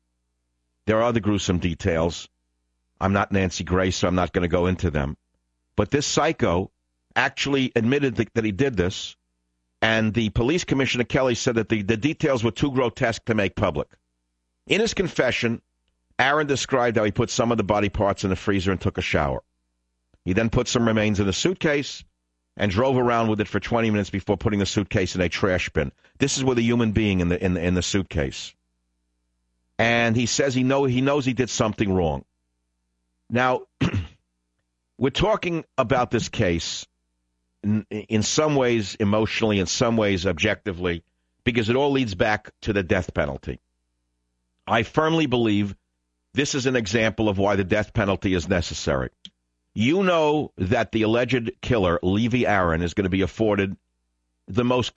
There are other gruesome details. I'm not Nancy Grace, so I'm not going to go into them. But this psycho actually admitted that he did this, and the police commissioner, Kelly, said that the details were too grotesque to make public. In his confession, Aaron described how he put some of the body parts in the freezer and took a shower. He then put some remains in a suitcase and drove around with it for 20 minutes before putting the suitcase in a trash bin. This is with a human being in the suitcase. And he says he knows he did something wrong. Now, we're talking about this case in some ways emotionally, in some ways objectively, because it all leads back to the death penalty. I firmly believe this is an example of why the death penalty is necessary. You know that the alleged killer, Levy Aaron, is going to be afforded the most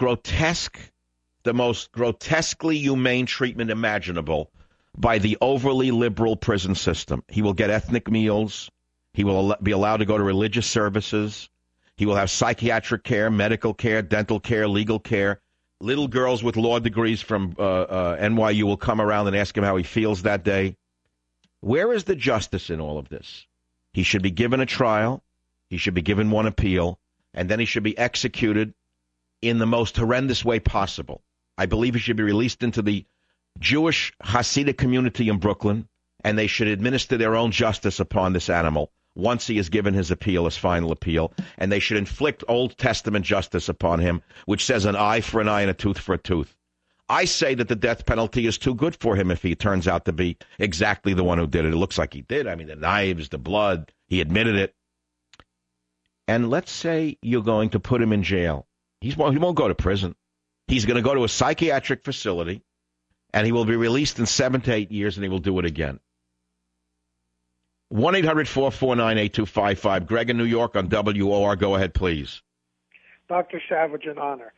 grotesquely humane treatment imaginable by the overly liberal prison system. He will get ethnic meals. He will be allowed to go to religious services. He will have psychiatric care, medical care, dental care, legal care. Little girls with law degrees from NYU will come around and ask him how he feels that day. Where is the justice in all of this? He should be given a trial. He should be given one appeal. And then he should be executed in the most horrendous way possible. I believe he should be released into the Jewish Hasidic community in Brooklyn, and they should administer their own justice upon this animal once he has given his appeal, his final appeal, and they should inflict Old Testament justice upon him, which says an eye for an eye and a tooth for a tooth. I say that the death penalty is too good for him if he turns out to be exactly the one who did it. It looks like he did. I mean, the knives, the blood, he admitted it. And let's say you're going to put him in jail. He won't go to prison. He's going to go to a psychiatric facility, and he will be released in 7 to 8 years, and he will do it again. 1-800-449-8255. Greg in New York on WOR. Go ahead, please. Dr. Savage, an honor.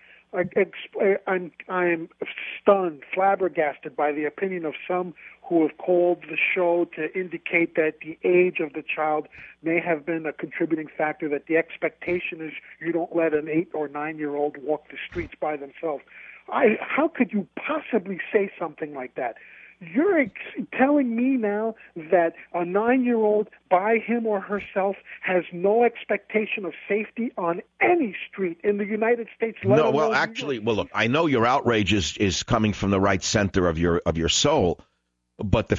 I'm stunned, flabbergasted by the opinion of some who have called the show to indicate that the age of the child may have been a contributing factor, that the expectation is you don't let an 8 or 9-year-old walk the streets by themselves. How could you possibly say something like that? You're telling me now that a 9-year-old by him or herself has no expectation of safety on any street in the United States. No, well, actually, look, I know your outrage is coming from the right center of your soul, but the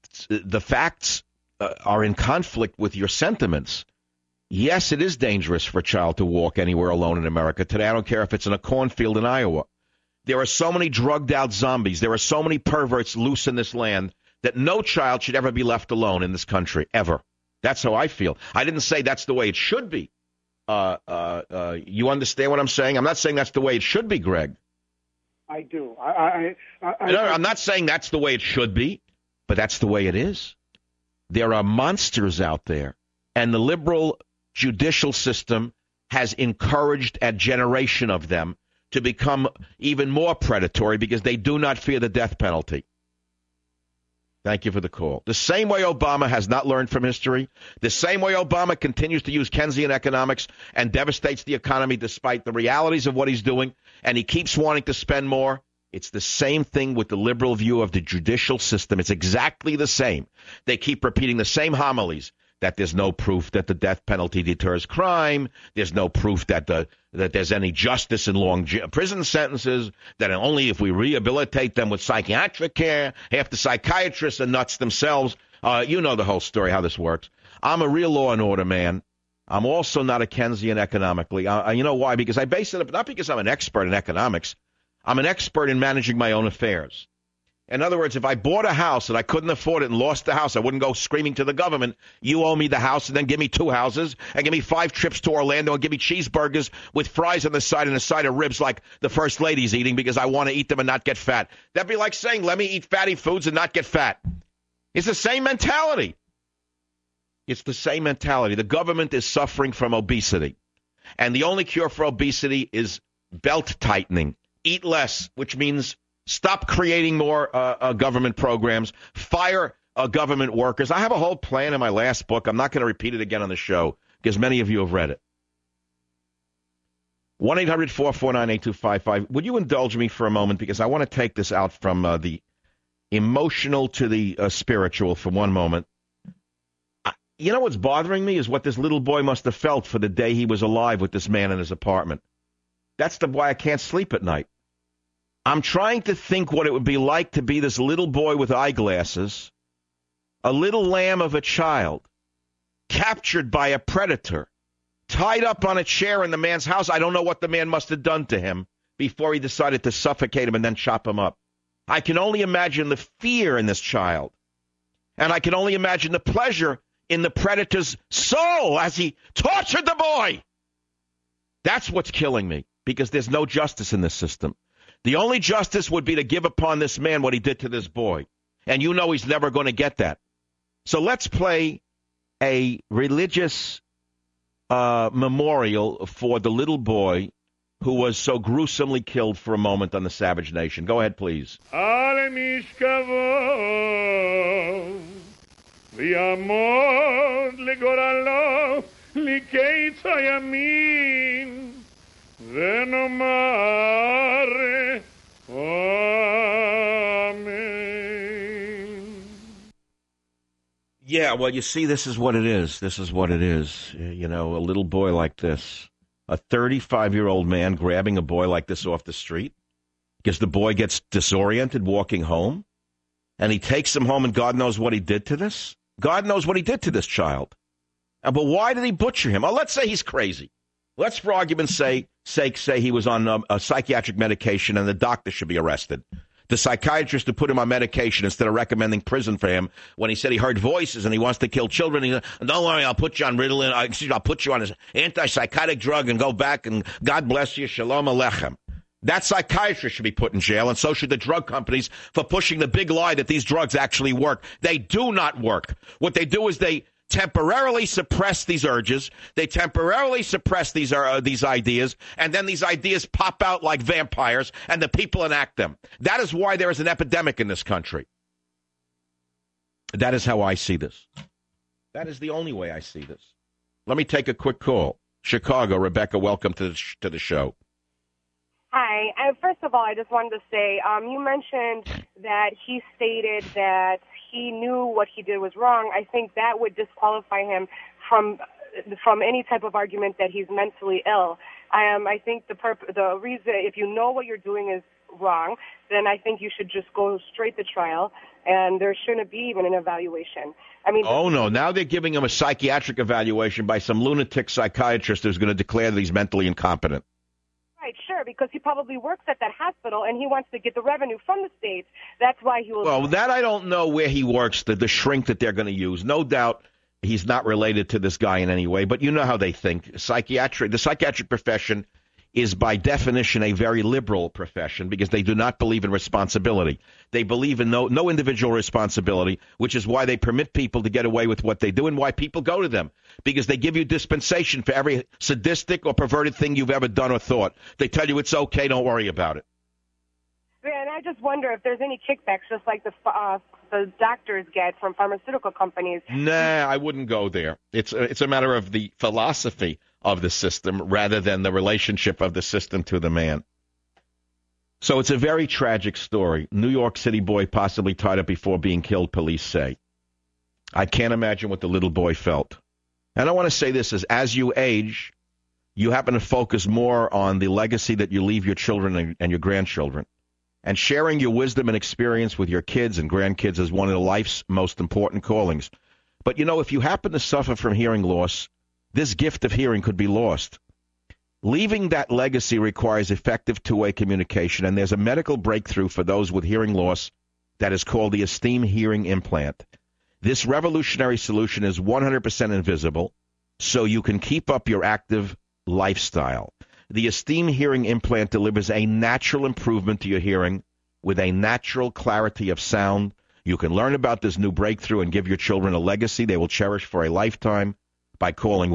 facts are in conflict with your sentiments. Yes, it is dangerous for a child to walk anywhere alone in America today. I don't care if it's in a cornfield in Iowa. There are so many drugged-out zombies. There are so many perverts loose in this land that no child should ever be left alone in this country, ever. That's how I feel. I didn't say that's the way it should be. You understand what I'm saying? I'm not saying that's the way it should be, Greg. I do. I'm not saying that's the way it should be, but that's the way it is. There are monsters out there, and the liberal judicial system has encouraged a generation of them to become even more predatory because they do not fear the death penalty. Thank you for the call. The same way Obama has not learned from history, the same way Obama continues to use Keynesian economics and devastates the economy despite the realities of what he's doing, and he keeps wanting to spend more, it's the same thing with the liberal view of the judicial system. It's exactly the same. They keep repeating the same homilies, that there's no proof that the death penalty deters crime. There's no proof that there's any justice in long prison sentences, that only if we rehabilitate them with psychiatric care, half the psychiatrists are nuts themselves. You know the whole story, how this works. I'm a real law and order man. I'm also not a Keynesian economically. You know why? Because I base it up, not because I'm an expert in economics. I'm an expert in managing my own affairs. In other words, if I bought a house and I couldn't afford it and lost the house, I wouldn't go screaming to the government, you owe me the house, and then give me 2 houses and give me 5 trips to Orlando and give me cheeseburgers with fries on the side and a side of ribs like the First Lady's eating because I want to eat them and not get fat. That'd be like saying, let me eat fatty foods and not get fat. It's the same mentality. It's the same mentality. The government is suffering from obesity, and the only cure for obesity is belt tightening. Eat less, which means stop creating more government programs. Fire government workers. I have a whole plan in my last book. I'm not going to repeat it again on the show because many of you have read it. 1-800-449-8255. Would you indulge me for a moment because I want to take this out from the emotional to the spiritual for one moment. You know what's bothering me is what this little boy must have felt for the day he was alive with this man in his apartment. That's why I can't sleep at night. I'm trying to think what it would be like to be this little boy with eyeglasses, a little lamb of a child, captured by a predator, tied up on a chair in the man's house. I don't know what the man must have done to him before he decided to suffocate him and then chop him up. I can only imagine the fear in this child. And I can only imagine the pleasure in the predator's soul as he tortured the boy. That's what's killing me, because there's no justice in this system. The only justice would be to give upon this man what he did to this boy. And you know he's never going to get that. So let's play a religious memorial for the little boy who was so gruesomely killed for a moment on the Savage Nation. Go ahead, please. Yeah, well, you see, this is what it is. This is what it is. You know, a little boy like this, a 35-year-old man grabbing a boy like this off the street because the boy gets disoriented walking home, and he takes him home, and God knows what he did to this. God knows what he did to this child. But why did he butcher him? Oh, let's say he's crazy. Let's, for argument's sake, say he was on a psychiatric medication and the doctor should be arrested. The psychiatrist to put him on medication instead of recommending prison for him when he said he heard voices and he wants to kill children. He said, don't worry, I'll put you on Ritalin. I'll put you on an antipsychotic drug and go back, and God bless you. Shalom Aleichem. That psychiatrist should be put in jail, and so should the drug companies for pushing the big lie that these drugs actually work. They do not work. What they do is they temporarily suppress these urges. They temporarily suppress these ideas, and then these ideas pop out like vampires, and the people enact them. That is why there is an epidemic in this country. That is how I see this. That is the only way I see this. Let me take a quick call. Chicago, Rebecca, welcome to the show. Hi. First of all, I just wanted to say, you mentioned that he stated that he knew what he did was wrong. I think that would disqualify him from any type of argument that he's mentally ill. I think the reason, if you know what you're doing is wrong, then I think you should just go straight to trial, and there shouldn't be even an evaluation. I mean, oh no! Now they're giving him a psychiatric evaluation by some lunatic psychiatrist who's going to declare that he's mentally incompetent. Right, sure, because he probably works at that hospital and he wants to get the revenue from the states. That's why he will. Well, that I don't know where he works, the shrink that they're going to use. No doubt he's not related to this guy in any way, but you know how they think. The psychiatric profession is by definition a very liberal profession because they do not believe in responsibility. They believe in no individual responsibility, which is why they permit people to get away with what they do and why people go to them, because they give you dispensation for every sadistic or perverted thing you've ever done or thought. They tell you it's okay, don't worry about it. Yeah, and I just wonder if there's any kickbacks, just like the doctors get from pharmaceutical companies. Nah, I wouldn't go there. It's a matter of the philosophy of the system rather than the relationship of the system to the man. So it's a very tragic story. New York City boy possibly tied up before being killed, police say. I can't imagine what the little boy felt. And I want to say this, as you age, you happen to focus more on the legacy that you leave your children and your grandchildren. And sharing your wisdom and experience with your kids and grandkids is one of life's most important callings. But, you know, if you happen to suffer from hearing loss, this gift of hearing could be lost. Leaving that legacy requires effective two-way communication, and there's a medical breakthrough for those with hearing loss that is called the Esteem Hearing Implant. This revolutionary solution is 100% invisible, so you can keep up your active lifestyle. The Esteem Hearing Implant delivers a natural improvement to your hearing with a natural clarity of sound. You can learn about this new breakthrough and give your children a legacy they will cherish for a lifetime by calling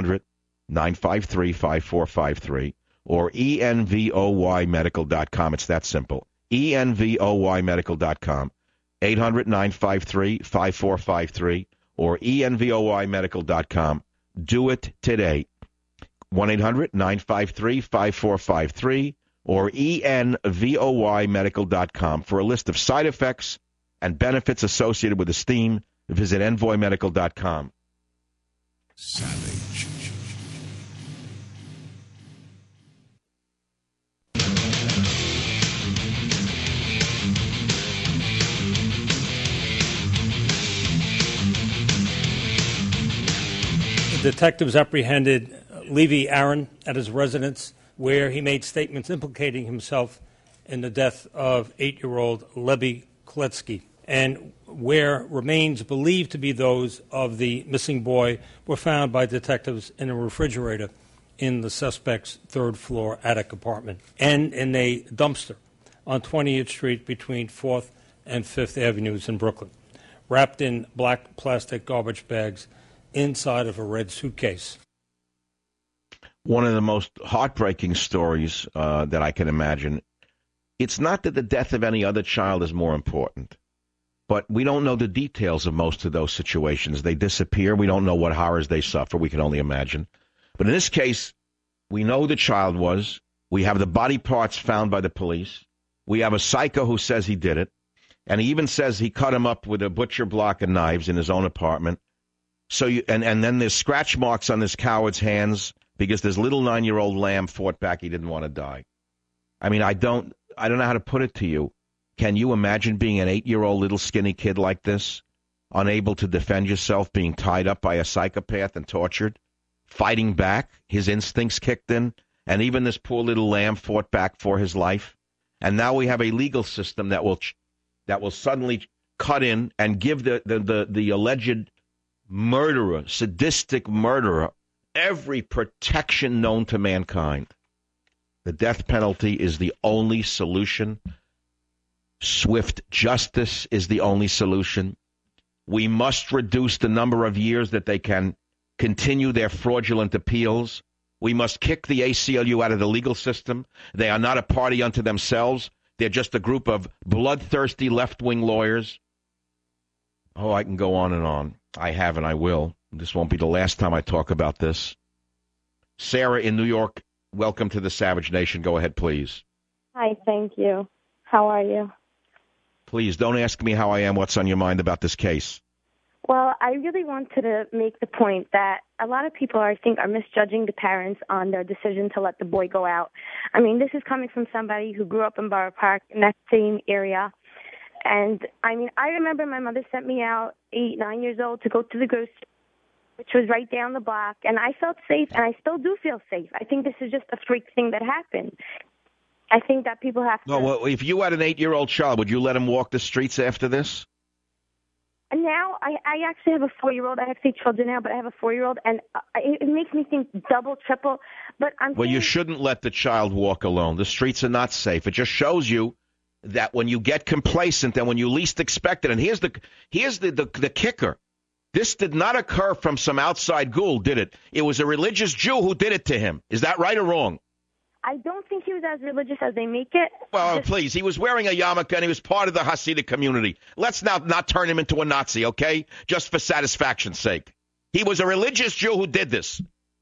1-800-953-5453 or envoymedical.com. It's that simple. envoymedical.com. 800-953-5453 or envoymedical.com. Do it today. 1-800-953-5453 or envoymedical.com. For a list of side effects and benefits associated with Esteem, visit envoymedical.com. Savage. Detectives apprehended Levy Aaron at his residence, where he made statements implicating himself in the death of 8-year-old Lebby Kletsky, and where remains believed to be those of the missing boy were found by detectives in a refrigerator in the suspect's third-floor attic apartment, and in a dumpster on 20th Street between 4th and 5th Avenues in Brooklyn, wrapped in black plastic garbage bags inside of a red suitcase. One of the most heartbreaking stories that I can imagine. It's not that the death of any other child is more important, but we don't know the details of most of those situations. They disappear. We don't know what horrors they suffer. We can only imagine. But in this case, we know who the child was. We have the body parts found by the police. We have a psycho who says he did it. And he even says he cut him up with a butcher block and knives in his own apartment. So and then there's scratch marks on this coward's hands because this little 9-year-old lamb fought back. He didn't want to die. I mean, I don't know how to put it to you. Can you imagine being an 8-year-old little skinny kid like this, unable to defend yourself, being tied up by a psychopath and tortured, fighting back, his instincts kicked in, and even this poor little lamb fought back for his life? And now we have a legal system that will suddenly cut in and give the alleged murderer, sadistic murderer, every protection known to mankind. The death penalty is the only solution. Swift justice is the only solution. We must reduce the number of years that they can continue their fraudulent appeals. We must kick the ACLU out of the legal system. They are not a party unto themselves. They're just a group of bloodthirsty left-wing lawyers. Oh, I can go on and on. I have and I will. This won't be the last time I talk about this. Sarah in New York, welcome to the Savage Nation. Go ahead, please. Hi, thank you. How are you? Please, don't ask me how I am, what's on your mind about this case. Well, I really wanted to make the point that a lot of people, I think, are misjudging the parents on their decision to let the boy go out. I mean, this is coming from somebody who grew up in Borough Park, in that same area. And, I mean, I remember my mother sent me out 8, 9 years old to go to the grocery, which was right down the block, and I felt safe, and I still do feel safe. I think this is just a freak thing that happened. I think that people have to... No, well, if you had an 8-year-old child, would you let him walk the streets after this? And now I actually have a 4-year-old. I have 3 children now, but I have a 4-year-old, and it makes me think double, triple. But Well, you shouldn't let the child walk alone. The streets are not safe. It just shows you that when you get complacent and when you least expect it, and here's the kicker. This did not occur from some outside ghoul, did it? It was a religious Jew who did it to him. Is that right or wrong? I don't think he was as religious as they make it. Well, please, he was wearing a yarmulke and he was part of the Hasidic community. Let's not turn him into a Nazi, okay? Just for satisfaction's sake. He was a religious Jew who did this.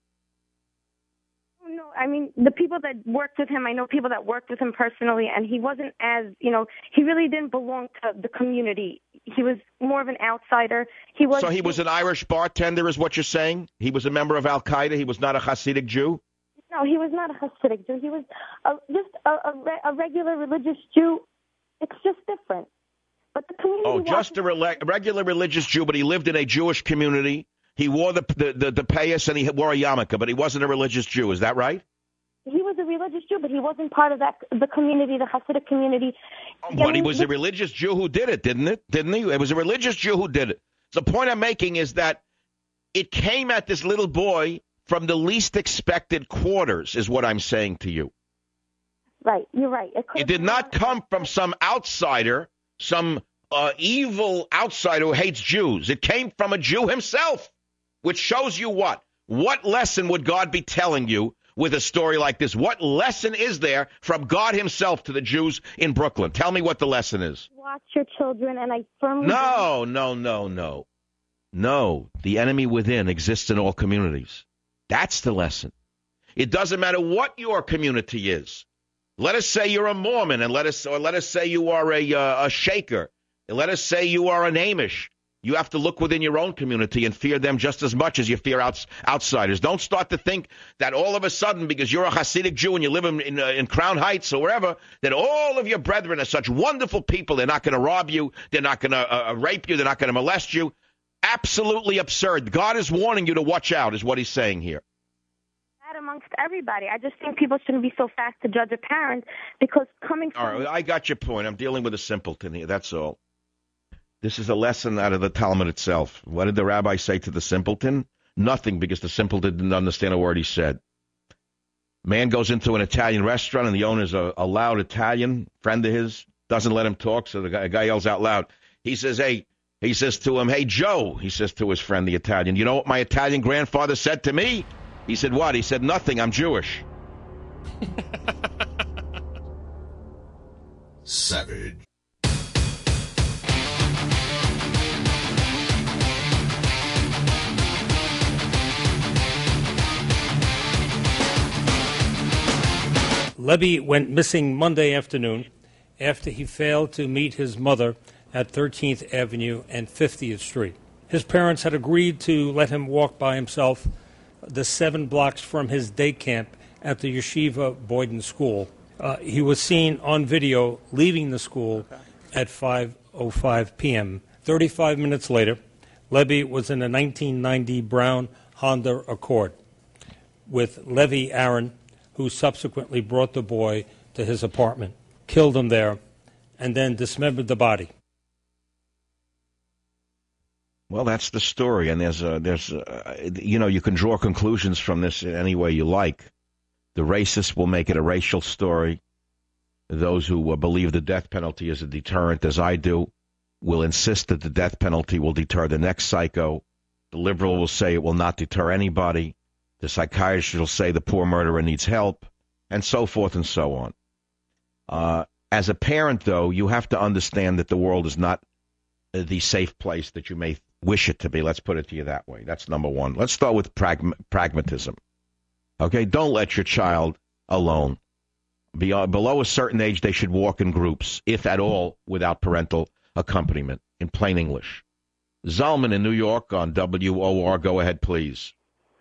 No, I mean, the people that worked with him, I know people that worked with him personally, and he wasn't as, he really didn't belong to the community. He was more of an outsider. So he was an Irish bartender is what you're saying? He was a member of Al-Qaeda? He was not a Hasidic Jew? No, he was not a Hasidic Jew. He was just a regular religious Jew. It's just different. But the community just a regular religious Jew, but he lived in a Jewish community. He wore the payas and he wore a yarmulke, but he wasn't a religious Jew. Is that right? He was a religious Jew, but he wasn't part of the community, the Hasidic community. But he was a religious Jew who did it, didn't he? It was a religious Jew who did it. The point I'm making is that it came at this little boy from the least expected quarters, is what I'm saying to you. Right, you're right. It did not come from some outsider, some evil outsider who hates Jews. It came from a Jew himself, which shows you what? What lesson would God be telling you with a story like this? What lesson is there from God himself to the Jews in Brooklyn? Tell me what the lesson is. Watch your children, and I firmly... No, the enemy within exists in all communities. That's the lesson. It doesn't matter what your community is. Let us say you're a Mormon, and let us say you are a Shaker, and let us say you are an Amish. You have to look within your own community and fear them just as much as you fear outsiders. Don't start to think that all of a sudden, because you're a Hasidic Jew and you live in Crown Heights or wherever, that all of your brethren are such wonderful people. They're not going to rob you. They're not going to rape you. They're not going to molest you. Absolutely absurd. God is warning you to watch out, is what he's saying here. amongst everybody. I just think people shouldn't be so fast to judge a parent because coming from... All right, I got your point. I'm dealing with a simpleton here, that's all. This is a lesson out of the Talmud itself. What did the rabbi say to the simpleton? Nothing, because the simpleton didn't understand a word he said. Man goes into an Italian restaurant, and the owner's a loud Italian friend of his, doesn't let him talk, so the guy yells out loud. He says to him, hey, Joe, he says to his friend, the Italian, you know what my Italian grandfather said to me? He said, what? He said, nothing, I'm Jewish. Savage. Lebby went missing Monday afternoon after he failed to meet his mother at 13th Avenue and 50th Street. His parents had agreed to let him walk by himself the 7 blocks from his day camp at the Yeshiva Boyden School. He was seen on video leaving the school at 5:05 p.m. 35 minutes later, Lebby was in a 1990 brown Honda Accord with Levi Aaron, who subsequently brought the boy to his apartment, killed him there, and then dismembered the body. Well, that's the story, and you can draw conclusions from this in any way you like. The racists will make it a racial story. Those who believe the death penalty is a deterrent, as I do, will insist that the death penalty will deter the next psycho. The liberal will say it will not deter anybody. The psychiatrist will say the poor murderer needs help, and so forth and so on. As a parent, though, you have to understand that the world is not the safe place that you may wish it to be. Let's put it to you that way. That's number one. Let's start with pragmatism. Okay? Don't let your child alone. Below a certain age, they should walk in groups, if at all, without parental accompaniment, in plain English. Zalman in New York on WOR. Go ahead, please.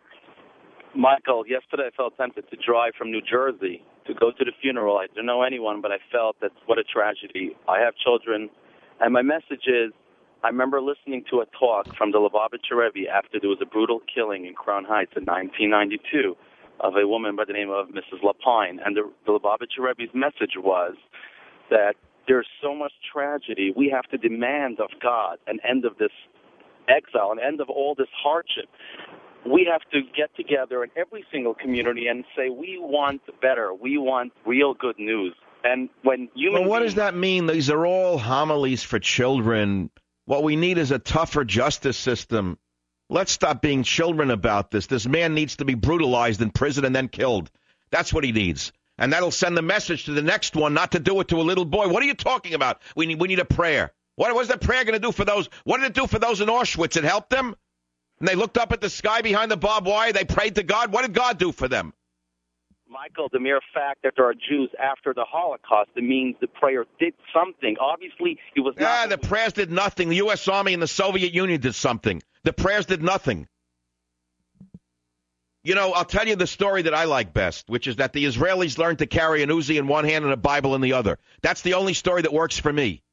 Michael, yesterday I felt tempted to drive from New Jersey to go to the funeral. I don't know anyone, but I felt that what a tragedy. I have children, and my message is, I remember listening to a talk from the Lubavitcher Rebbe after there was a brutal killing in Crown Heights in 1992 of a woman by the name of Mrs. Lapine, and the Lubavitcher Rebbe's message was that there's so much tragedy, we have to demand of God an end of this exile, an end of all this hardship. We have to get together in every single community and say, we want better. We want real good news. And when Well, what does that mean? These are all homilies for children. What we need is a tougher justice system. Let's stop being children about this. This man needs to be brutalized in prison and then killed. That's what he needs. And that'll send the message to the next one not to do it to a little boy. What are you talking about? We need a prayer. What was that prayer going to do for those? What did it do for those in Auschwitz? It helped them? And they looked up at the sky behind the barbed wire. They prayed to God. What did God do for them? Michael, the mere fact that there are Jews after the Holocaust, it means the prayer did something. Obviously, it was not... the prayers did nothing. The U.S. Army and the Soviet Union did something. The prayers did nothing. You know, I'll tell you the story that I like best, which is that the Israelis learned to carry an Uzi in one hand and a Bible in the other. That's the only story that works for me.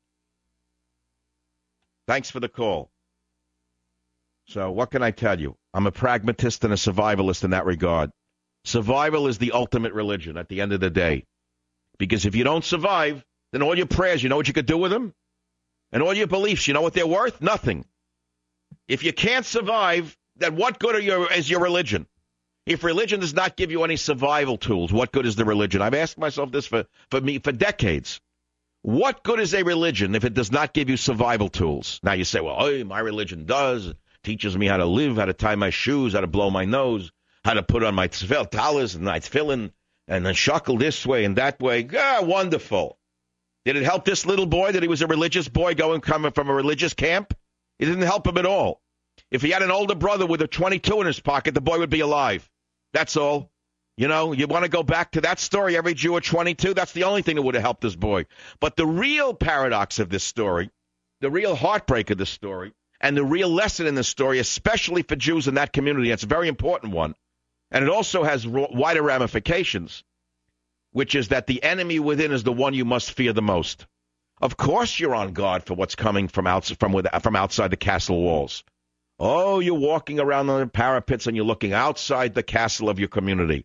Thanks for the call. So what can I tell you? I'm a pragmatist and a survivalist in that regard. Survival is the ultimate religion at the end of the day. Because if you don't survive, then all your prayers, you know what you could do with them? And all your beliefs, you know what they're worth? Nothing. If you can't survive, then what good is your religion? If religion does not give you any survival tools, what good is the religion? I've asked myself this for decades. What good is a religion if it does not give you survival tools? Now you say, well, hey, my religion does. Teaches me how to live, how to tie my shoes, how to blow my nose, how to put on my talis and my tefillin, and then shackle this way and that way. Wonderful. Did it help this little boy that he was a religious boy coming from a religious camp? It didn't help him at all. If he had an older brother with a 22 in his pocket, the boy would be alive. That's all. You know, you want to go back to that story, every Jew at 22? That's the only thing that would have helped this boy. But the real paradox of this story, the real heartbreak of this story, and the real lesson in this story, especially for Jews in that community, it's a very important one, and it also has wider ramifications, which is that the enemy within is the one you must fear the most. Of course you're on guard for what's coming from outside the castle walls. Oh, you're walking around on the parapets and you're looking outside the castle of your community.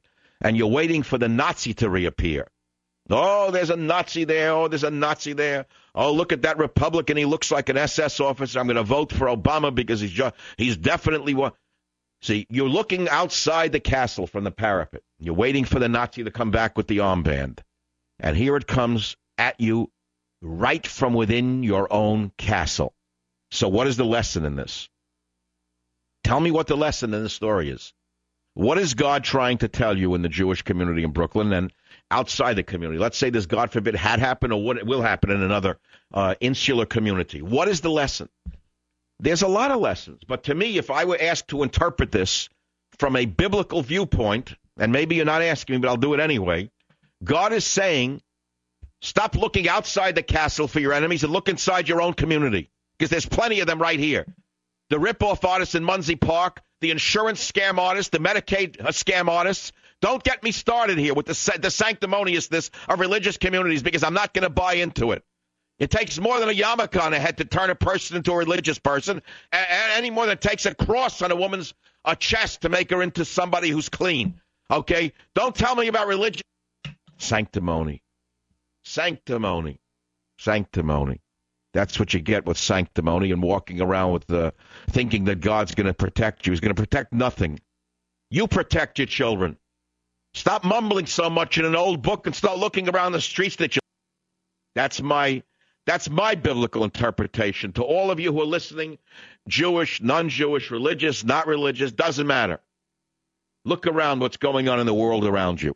and you're waiting for the Nazi to reappear. Oh, there's a Nazi there. Oh, there's a Nazi there. Oh, look at that Republican. He looks like an SS officer. I'm going to vote for Obama because he's definitely one. See, you're looking outside the castle from the parapet. You're waiting for the Nazi to come back with the armband. And here it comes at you right from within your own castle. So what is the lesson in this? Tell me what the lesson in the story is. What is God trying to tell you in the Jewish community in Brooklyn and outside the community? Let's say this, God forbid, had happened or will happen in another insular community. What is the lesson? There's a lot of lessons. But to me, if I were asked to interpret this from a biblical viewpoint, and maybe you're not asking me, but I'll do it anyway, God is saying, stop looking outside the castle for your enemies and look inside your own community, because there's plenty of them right here. The rip-off artists in Muncie Park, the insurance scam artists, the Medicaid scam artists. Don't get me started here with the sanctimoniousness of religious communities, because I'm not going to buy into it. It takes more than a yarmulke on a head to turn a person into a religious person, any more than it takes a cross on a woman's chest to make her into somebody who's clean. Okay? Don't tell me about religion. Sanctimony. Sanctimony. Sanctimony. That's what you get with sanctimony and walking around with thinking that God's going to protect you. He's going to protect nothing. You protect your children. Stop mumbling so much in an old book and start looking around the streets that you. That's my biblical interpretation. To all of you who are listening, Jewish, non-Jewish, religious, not religious, doesn't matter. Look around what's going on in the world around you.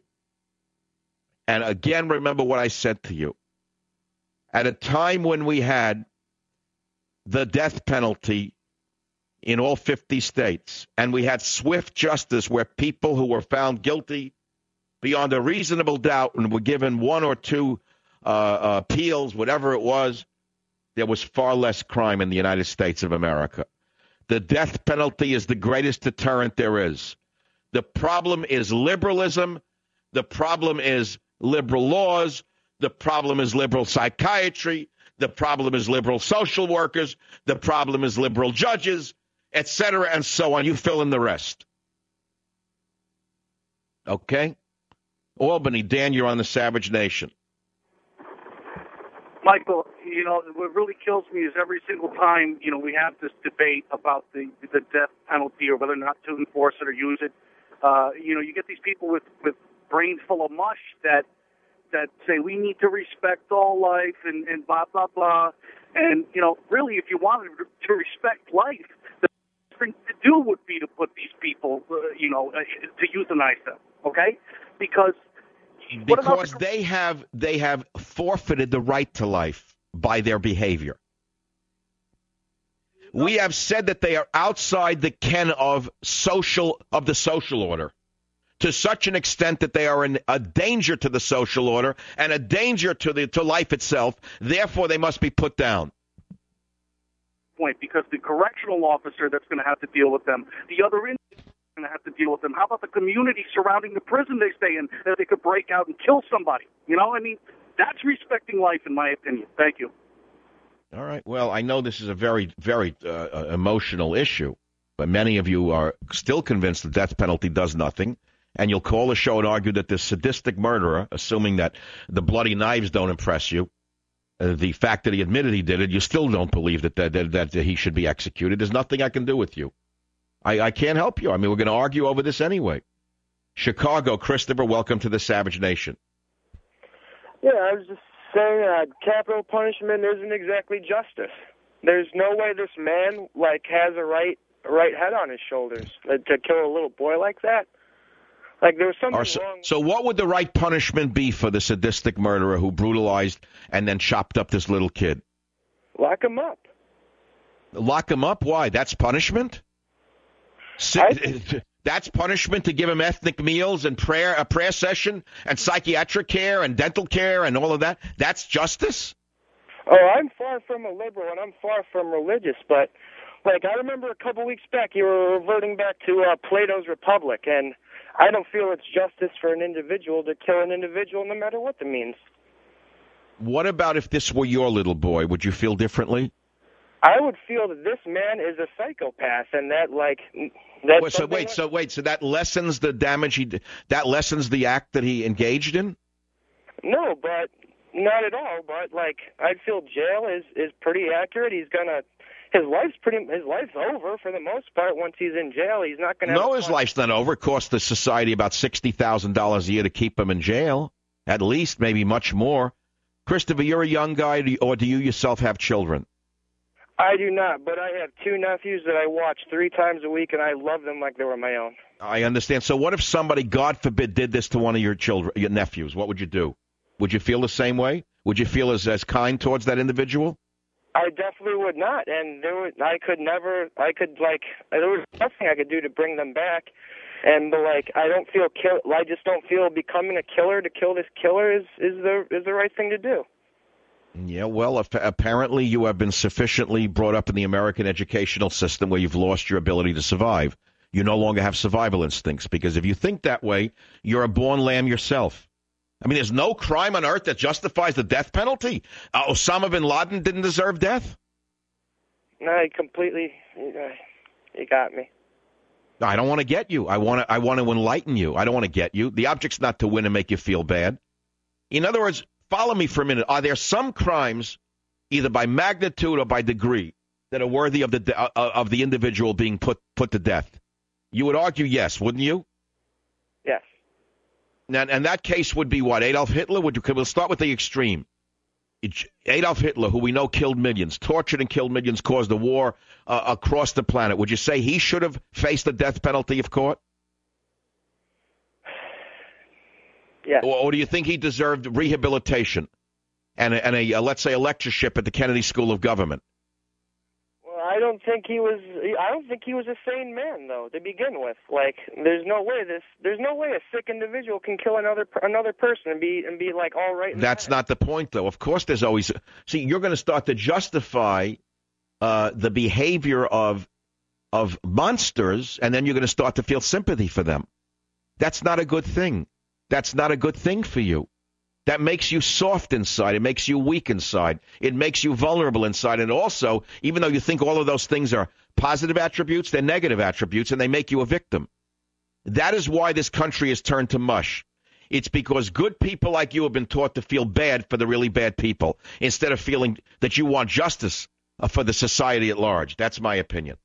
And again, remember what I said to you. At a time when we had the death penalty in all 50 states, and we had swift justice where people who were found guilty beyond a reasonable doubt and were given one or two appeals, whatever it was, there was far less crime in the United States of America. The death penalty is the greatest deterrent there is. The problem is liberalism. The problem is liberal laws. The problem is liberal psychiatry. The problem is liberal social workers. The problem is liberal judges, etc., and so on. You fill in the rest. Okay? Albany, Dan, you're on the Savage Nation. Michael, what really kills me is every single time, we have this debate about the death penalty or whether or not to enforce it or use it. You get these people with brains full of mush that say we need to respect all life and blah, blah, blah. And, really, if you wanted to respect life, the thing to do would be to put these people, to euthanize them, okay? Because they have forfeited the right to life by their behavior. We have said that they are outside the ken of the social order, to such an extent that they are a danger to the social order and a danger to life itself. Therefore, they must be put down. Point, because the correctional officer that's going to have to deal with them, the other inmates are going to have to deal with them. How about the community surrounding the prison they stay in, that they could break out and kill somebody? That's respecting life, in my opinion. Thank you. All right. Well, I know this is a very, very emotional issue, but many of you are still convinced the death penalty does nothing. And you'll call the show and argue that this sadistic murderer, assuming that the bloody knives don't impress you, the fact that he admitted he did it, you still don't believe that he should be executed. There's nothing I can do with you. I can't help you. I mean, we're going to argue over this anyway. Chicago, Christopher, welcome to the Savage Nation. Yeah, I was just saying capital punishment isn't exactly justice. There's no way this man has a right head on his shoulders to kill a little boy like that. There was something wrong. So what would the right punishment be for the sadistic murderer who brutalized and then chopped up this little kid? Lock him up. Lock him up? Why? That's punishment? That's punishment to give him ethnic meals and a prayer session and psychiatric care and dental care and all of that? That's justice? Oh, I'm far from a liberal and I'm far from religious, but I remember a couple weeks back you were reverting back to Plato's Republic, and I don't feel it's justice for an individual to kill an individual no matter what the means. What about if this were your little boy? Would you feel differently? I would feel that this man is a psychopath, and that that's So that lessens the damage that lessens the act that he engaged in? No, but not at all. But I'd feel jail is pretty accurate. He's gonna his life's over for the most part once he's in jail. He's not gonna. No, his life's not over. It costs the society about $60,000 a year to keep him in jail, at least, maybe much more. Christopher, you're a young guy, or do you yourself have children? I do not, but I have 2 nephews that I watch 3 times a week, and I love them like they were my own. I understand. So what if somebody, God forbid, did this to one of your children, your nephews? What would you do? Would you feel the same way? Would you feel as kind towards that individual? I definitely would not, and there was nothing I could do to bring them back. And I just don't feel becoming a killer to kill this killer is the right thing to do. Yeah, well, apparently you have been sufficiently brought up in the American educational system where you've lost your ability to survive. You no longer have survival instincts, because if you think that way, you're a born lamb yourself. I mean, there's no crime on earth that justifies the death penalty. Osama bin Laden didn't deserve death? No, you got me. I don't want to get you. I want to enlighten you. I don't want to get you. The object's not to win and make you feel bad. In other words, follow me for a minute. Are there some crimes, either by magnitude or by degree, that are worthy of the individual being put to death? You would argue yes, wouldn't you? Yes. Now, and that case would be what? Adolf Hitler? We'll start with the extreme. Adolf Hitler, who we know killed millions, tortured and killed millions, caused a war across the planet. Would you say he should have faced the death penalty if caught? Yeah. Or do you think he deserved rehabilitation and let's say a lectureship at the Kennedy School of Government? Well, I don't think he was a sane man, though, to begin with. There's no way a sick individual can kill another person and be all right. That's not the point, though. Of course, there's always you're going to start to justify the behavior of monsters, and then you're going to start to feel sympathy for them. That's not a good thing. That's not a good thing for you. That makes you soft inside. It makes you weak inside. It makes you vulnerable inside. And also, even though you think all of those things are positive attributes, they're negative attributes, and they make you a victim. That is why this country is turned to mush. It's because good people like you have been taught to feel bad for the really bad people instead of feeling that you want justice for the society at large. That's my opinion.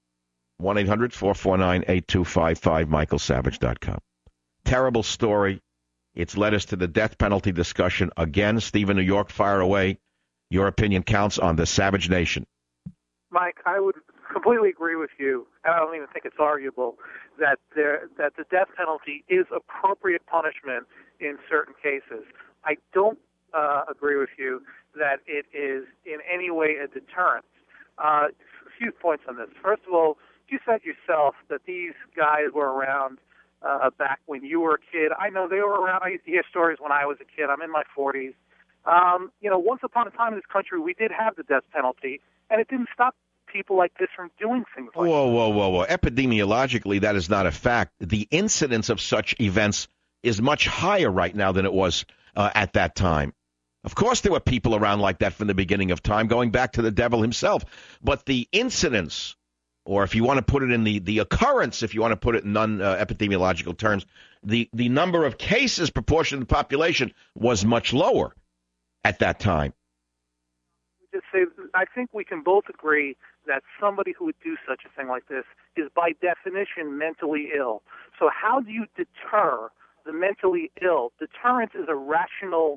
1-800-449-8255, michaelsavage.com. Terrible story. It's led us to the death penalty discussion again. Steve in New York, fire away. Your opinion counts on the Savage Nation. Mike, I would completely agree with you. I don't even think it's arguable that the death penalty is appropriate punishment in certain cases. I don't agree with you that it is in any way a deterrent. A few points on this. First of all, you said yourself that these guys were around back when you were a kid. I know they were around. I used to hear stories when I was a kid. I'm in my 40s. Once upon a time in this country, we did have the death penalty, and it didn't stop people like this from doing things like Whoa. Epidemiologically, that is not a fact. The incidence of such events is much higher right now than it was at that time. Of course, there were people around like that from the beginning of time, going back to the devil himself. But the incidence, or if you want to put it in the occurrence, if you want to put it in non-epidemiological terms, the number of cases proportion to the population was much lower at that time. Just say, I think we can both agree that somebody who would do such a thing like this is by definition mentally ill. So how do you deter the mentally ill? Deterrence is a rational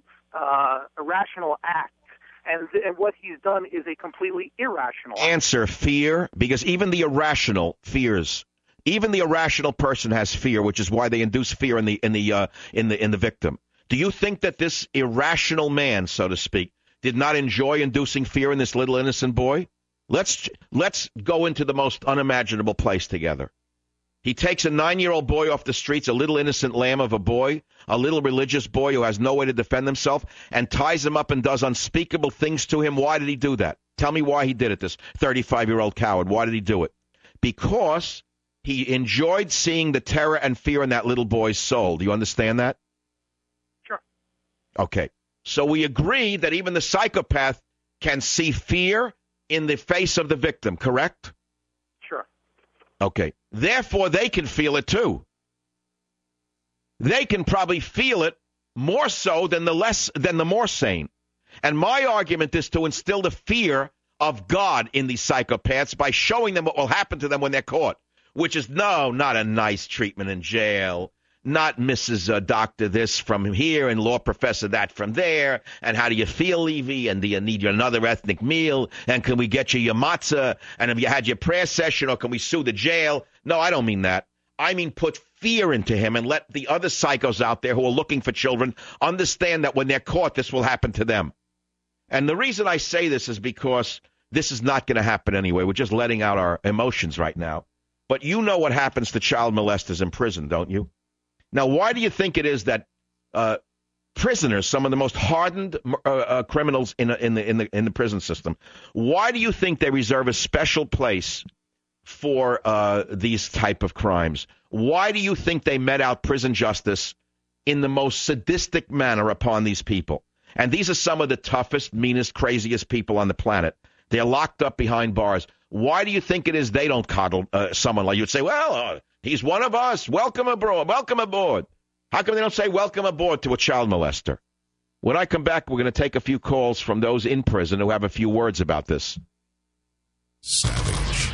act. And what he's done is a completely irrational answer. Fear, because even the irrational fears. Even the irrational person has fear, which is why they induce fear in the victim. Do you think that this irrational man, so to speak, did not enjoy inducing fear in this little innocent boy? Let's go into the most unimaginable place together. He takes a 9-year-old boy off the streets, a little innocent lamb of a boy, a little religious boy who has no way to defend himself, and ties him up and does unspeakable things to him. Why did he do that? Tell me why he did it, this 35-year-old coward. Why did he do it? Because he enjoyed seeing the terror and fear in that little boy's soul. Do you understand that? Sure. Okay. So we agree that even the psychopath can see fear in the face of the victim, correct? Sure. Okay. Therefore, they can feel it too. They can probably feel it more so than the more sane. And my argument is to instill the fear of God in these psychopaths by showing them what will happen to them when they're caught, which is not a nice treatment in jail, not Mrs. Doctor this from here and law professor that from there, and how do you feel, Levy, and do you need another ethnic meal, and can we get you your matzah, and have you had your prayer session, or can we sue the jail? No, I don't mean that. I mean put fear into him and let the other psychos out there who are looking for children understand that when they're caught, this will happen to them. And the reason I say this is because this is not going to happen anyway. We're just letting out our emotions right now. But you know what happens to child molesters in prison, don't you? Now, why do you think it is that prisoners, some of the most hardened criminals in the prison system, why do you think they reserve a special place for these type of crimes? Why do you think they met out prison justice in the most sadistic manner upon these people? And these are some of the toughest, meanest, craziest people on the planet. They're locked up behind bars. Why do you think it is they don't coddle someone like you? You'd say, well, he's one of us. Welcome abroad. Welcome aboard. How come they don't say welcome aboard to a child molester? When I come back, we're going to take a few calls from those in prison who have a few words about this. Savage.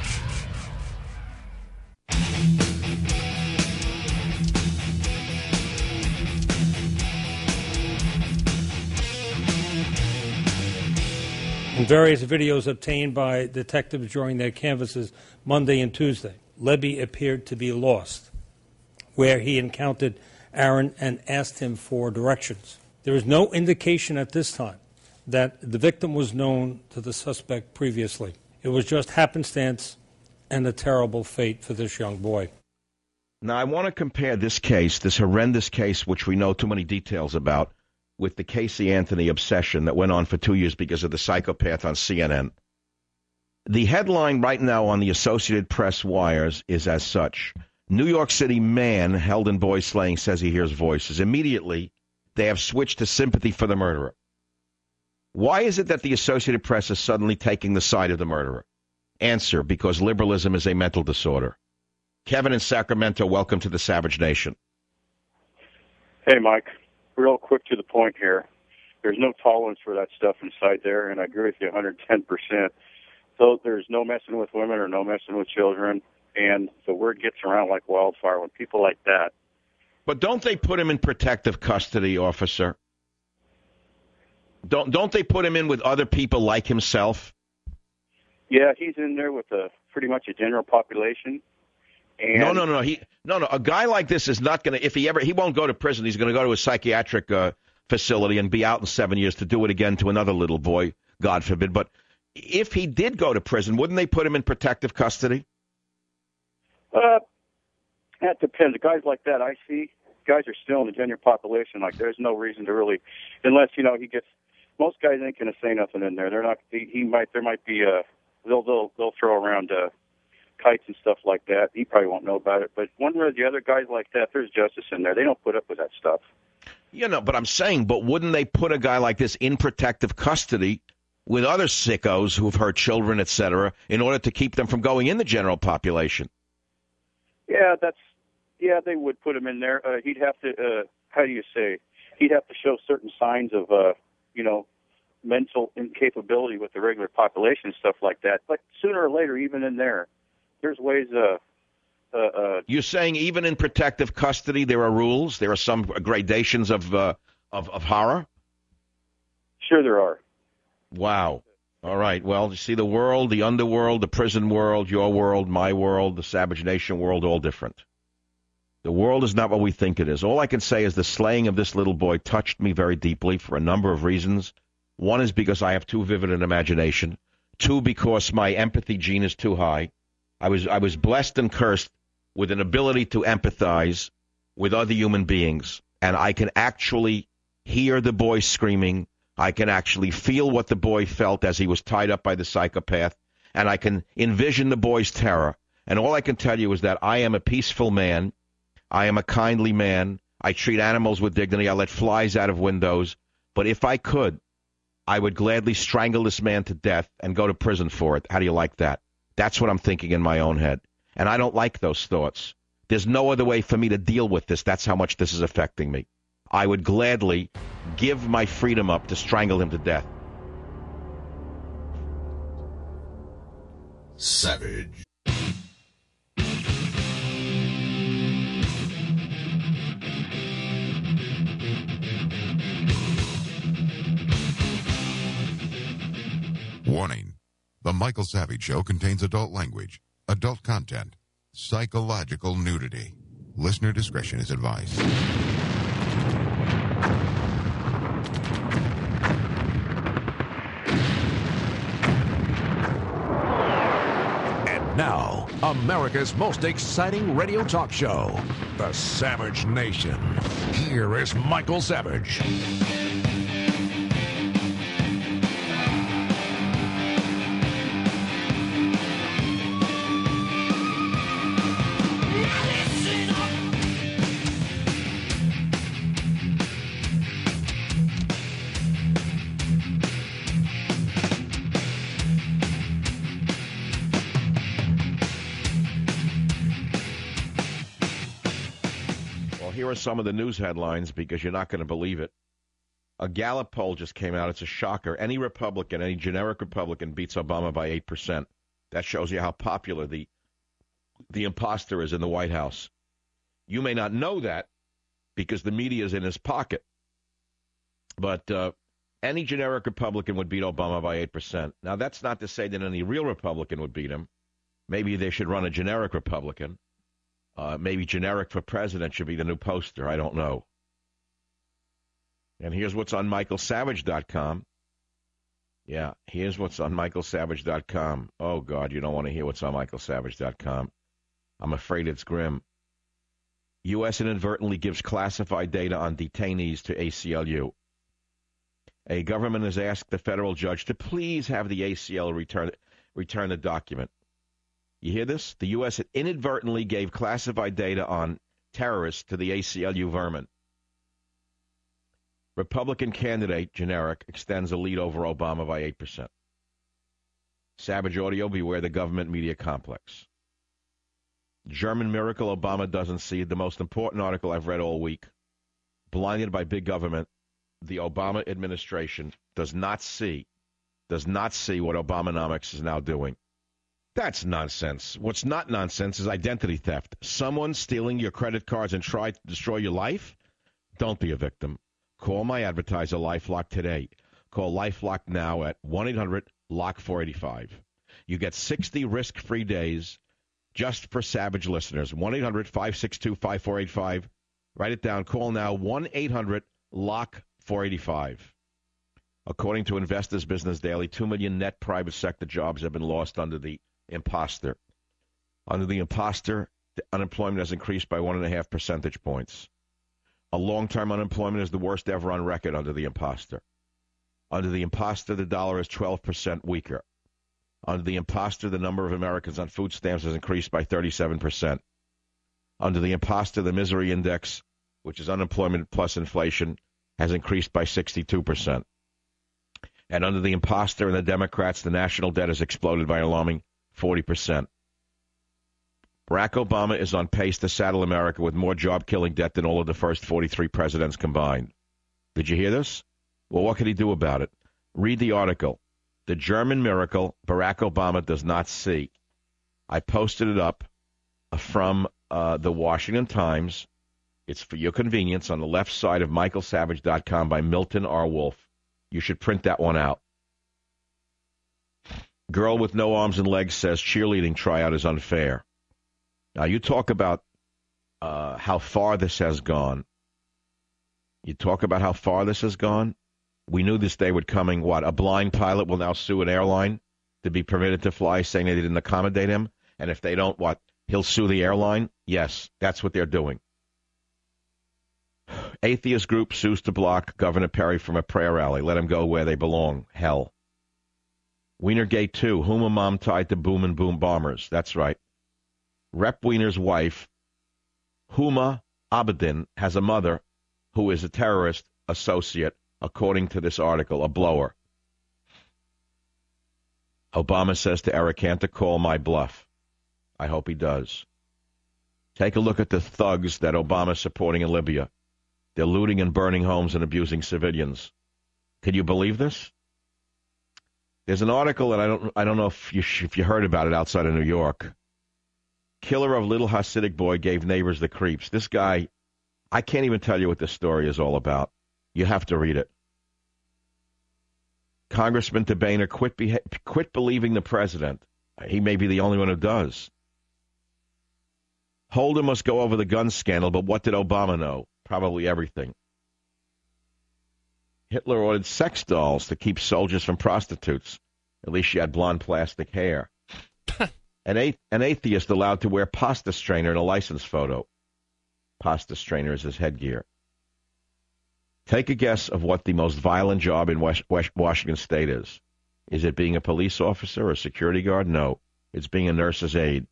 In various videos obtained by detectives during their canvasses Monday and Tuesday, Lebby appeared to be lost, where he encountered Aaron and asked him for directions. There is no indication at this time that the victim was known to the suspect previously. It was just happenstance and a terrible fate for this young boy. Now, I want to compare this case, this horrendous case, which we know too many details about, with the Casey Anthony obsession that went on for 2 years because of the psychopath on CNN. The headline right now on the Associated Press wires is as such. New York City man held in boy slaying says he hears voices. Immediately, they have switched to sympathy for the murderer. Why is it that the Associated Press is suddenly taking the side of the murderer? Answer, because liberalism is a mental disorder. Kevin in Sacramento, welcome to the Savage Nation. Hey, Mike. Real quick to the point here. There's no tolerance for that stuff inside there, and I agree with you 110%. So there's no messing with women or no messing with children, and the word gets around like wildfire when people like that. But don't they put him in protective custody, officer? Don't they put him in with other people like himself? Yeah, he's in there with pretty much a general population. And No. A guy like this is not going to, he won't go to prison. He's going to go to a psychiatric facility and be out in 7 years to do it again to another little boy, God forbid. But if he did go to prison, wouldn't they put him in protective custody? That depends. Guys like that, I see, guys are still in the general population. Like, there's no reason to really, unless, he gets, most guys ain't going to say nothing in there. They're not, there might be, they'll throw around, kites and stuff like that. He probably won't know about it. But one or the other guys like that, there's justice in there. They don't put up with that stuff. But I'm saying, but wouldn't they put a guy like this in protective custody with other sickos who've hurt children, etc., in order to keep them from going in the general population? Yeah, they would put him in there. He'd have to, he'd have to show certain signs of, mental incapability with the regular population and stuff like that. But sooner or later, even in there, there's ways. You're saying even in protective custody, there are rules. There are some gradations of horror. Sure, there are. Wow. All right. Well, you see, the world, the underworld, the prison world, your world, my world, the Savage Nation world, all different. The world is not what we think it is. All I can say is the slaying of this little boy touched me very deeply for a number of reasons. One is because I have too vivid an imagination. Two, because my empathy gene is too high. I was blessed and cursed with an ability to empathize with other human beings, and I can actually hear the boy screaming. I can actually feel what the boy felt as he was tied up by the psychopath, and I can envision the boy's terror. And all I can tell you is that I am a peaceful man. I am a kindly man. I treat animals with dignity. I let flies out of windows. But if I could, I would gladly strangle this man to death and go to prison for it. How do you like that? That's what I'm thinking in my own head. And I don't like those thoughts. There's no other way for me to deal with this. That's how much this is affecting me. I would gladly give my freedom up to strangle him to death. Savage. Warning. The Michael Savage Show contains adult language, adult content, psychological nudity. Listener discretion is advised. And now, America's most exciting radio talk show, The Savage Nation. Here is Michael Savage. Here are some of the news headlines because you're not going to believe it. A Gallup poll just came out. It's a shocker. Any Republican, any generic Republican beats Obama by 8%. That shows you how popular the imposter is in the White House. You may not know that because the media is in his pocket. But any generic Republican would beat Obama by 8%. Now, that's not to say that any real Republican would beat him. Maybe they should run a generic Republican. Maybe generic for president should be the new poster. I don't know. And here's what's on MichaelSavage.com. Yeah, here's what's on MichaelSavage.com. Oh, God, you don't want to hear what's on MichaelSavage.com. I'm afraid it's grim. U.S. inadvertently gives classified data on detainees to ACLU. A government has asked the federal judge to please have the ACLU return the document. You hear this? The U.S. inadvertently gave classified data on terrorists to the ACLU vermin. Republican candidate, generic, extends a lead over Obama by 8%. Savage Audio, beware the government media complex. German miracle Obama doesn't see. The most important article I've read all week. Blinded by big government, the Obama administration does not see what Obamanomics is now doing. That's nonsense. What's not nonsense is identity theft. Someone stealing your credit cards and try to destroy your life? Don't be a victim. Call my advertiser, LifeLock, today. Call LifeLock now at 1-800-LOCK-485. You get 60 risk-free days just for Savage listeners. 1-800-562-5485. Write it down. Call now, 1-800-LOCK-485. According to Investors Business Daily, 2 million net private sector jobs have been lost under the imposter. Under the imposter, the unemployment has increased by 1.5 percentage points. A long-term unemployment is the worst ever on record under the imposter. Under the imposter, the dollar is 12% weaker. Under the imposter, the number of Americans on food stamps has increased by 37%. Under the imposter, the misery index, which is unemployment plus inflation, has increased by 62%. And under the imposter and the Democrats, the national debt has exploded by an alarming 40%. Barack Obama is on pace to saddle America with more job-killing debt than all of the first 43 presidents combined. Did you hear this? Well, what can he do about it? Read the article. The German miracle Barack Obama does not see. I posted it up from the Washington Times. It's for your convenience on the left side of MichaelSavage.com by Milton R. Wolf. You should print that one out. Girl with no arms and legs says cheerleading tryout is unfair. Now, you talk about how far this has gone. You talk about how far this has gone. We knew this day would coming. What? A blind pilot will now sue an airline to be permitted to fly, saying they didn't accommodate him. And if they don't, what? He'll sue the airline? Yes, that's what they're doing. Atheist group sues to block Governor Perry from a prayer rally. Let him go where they belong. Hell. Wienergate 2. Huma mom tied to boom and boom bombers. That's right. Rep Wiener's wife, Huma Abedin, has a mother who is a terrorist associate, according to this article, a blower. Obama says to Eric Cantor, call my bluff. I hope he does. Take a look at the thugs that Obama's supporting in Libya. They're looting and burning homes and abusing civilians. Can you believe this? There's an article that I don't know if you heard about it outside of New York. Killer of little Hasidic boy gave neighbors the creeps. This guy, I can't even tell you what this story is all about. You have to read it. Congressman DeBainer, quit believing the president. He may be the only one who does. Holder must go over the gun scandal, but what did Obama know? Probably everything. Hitler ordered sex dolls to keep soldiers from prostitutes. At least she had blonde plastic hair. An atheist allowed to wear pasta strainer in a license photo. Pasta strainer is his headgear. Take a guess of what the most violent job in Washington State is. Is it being a police officer or a security guard? No. It's being a nurse's aide.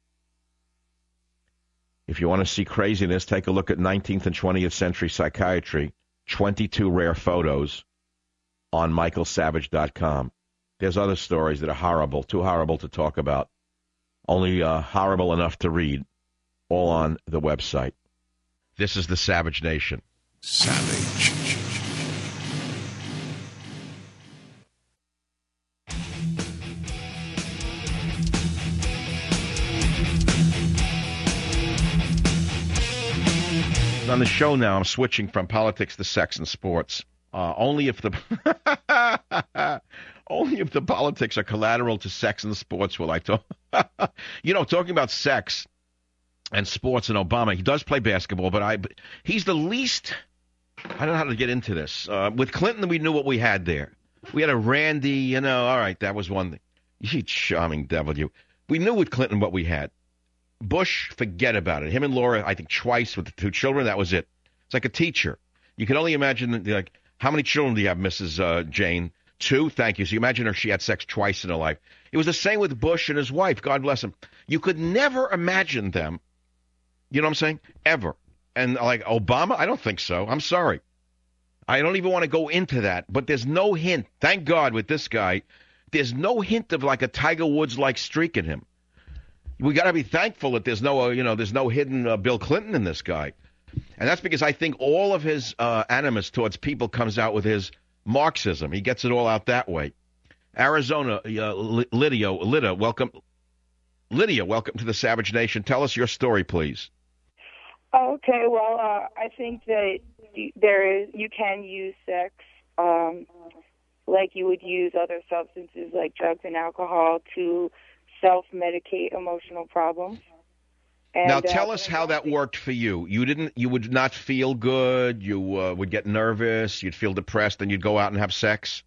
If you want to see craziness, take a look at 19th and 20th century psychiatry, 22 rare photos on michaelsavage.com. There's other stories that are horrible, too horrible to talk about, only horrible enough to read, all on the website. This is the Savage Nation. Savage. On the show now, I'm switching from politics to sex and sports. Only if the politics are collateral to sex and sports will I talk. Talking about sex and sports and Obama, he does play basketball, but he's the least. I don't know how to get into this. With Clinton, we knew what we had there. We had a Randy, all right, that was one thing. You charming devil, you. We knew with Clinton what we had. Bush, forget about it. Him and Laura, I think twice with the two children, that was it. It's like a teacher. You can only imagine, like, how many children do you have, Mrs. Jane? 2, thank you. So you imagine her, she had sex twice in her life. It was the same with Bush and his wife, God bless him. You could never imagine them, you know what I'm saying, ever. And like Obama, I don't think so. I'm sorry. I don't even want to go into that, but there's no hint, thank God with this guy, there's no hint of like a Tiger Woods-like streak in him. We got to be thankful that there's no, there's no hidden Bill Clinton in this guy. And that's because I think all of his animus towards people comes out with his Marxism. He gets it all out that way. Arizona, Lydia, welcome. Lydia, welcome to the Savage Nation. Tell us your story, please. Okay, well, I think that you can use sex like you would use other substances like drugs and alcohol to self-medicate emotional problems. And, now tell us how that worked for you. You would not feel good. You would get nervous. You'd feel depressed, and you'd go out and have sex.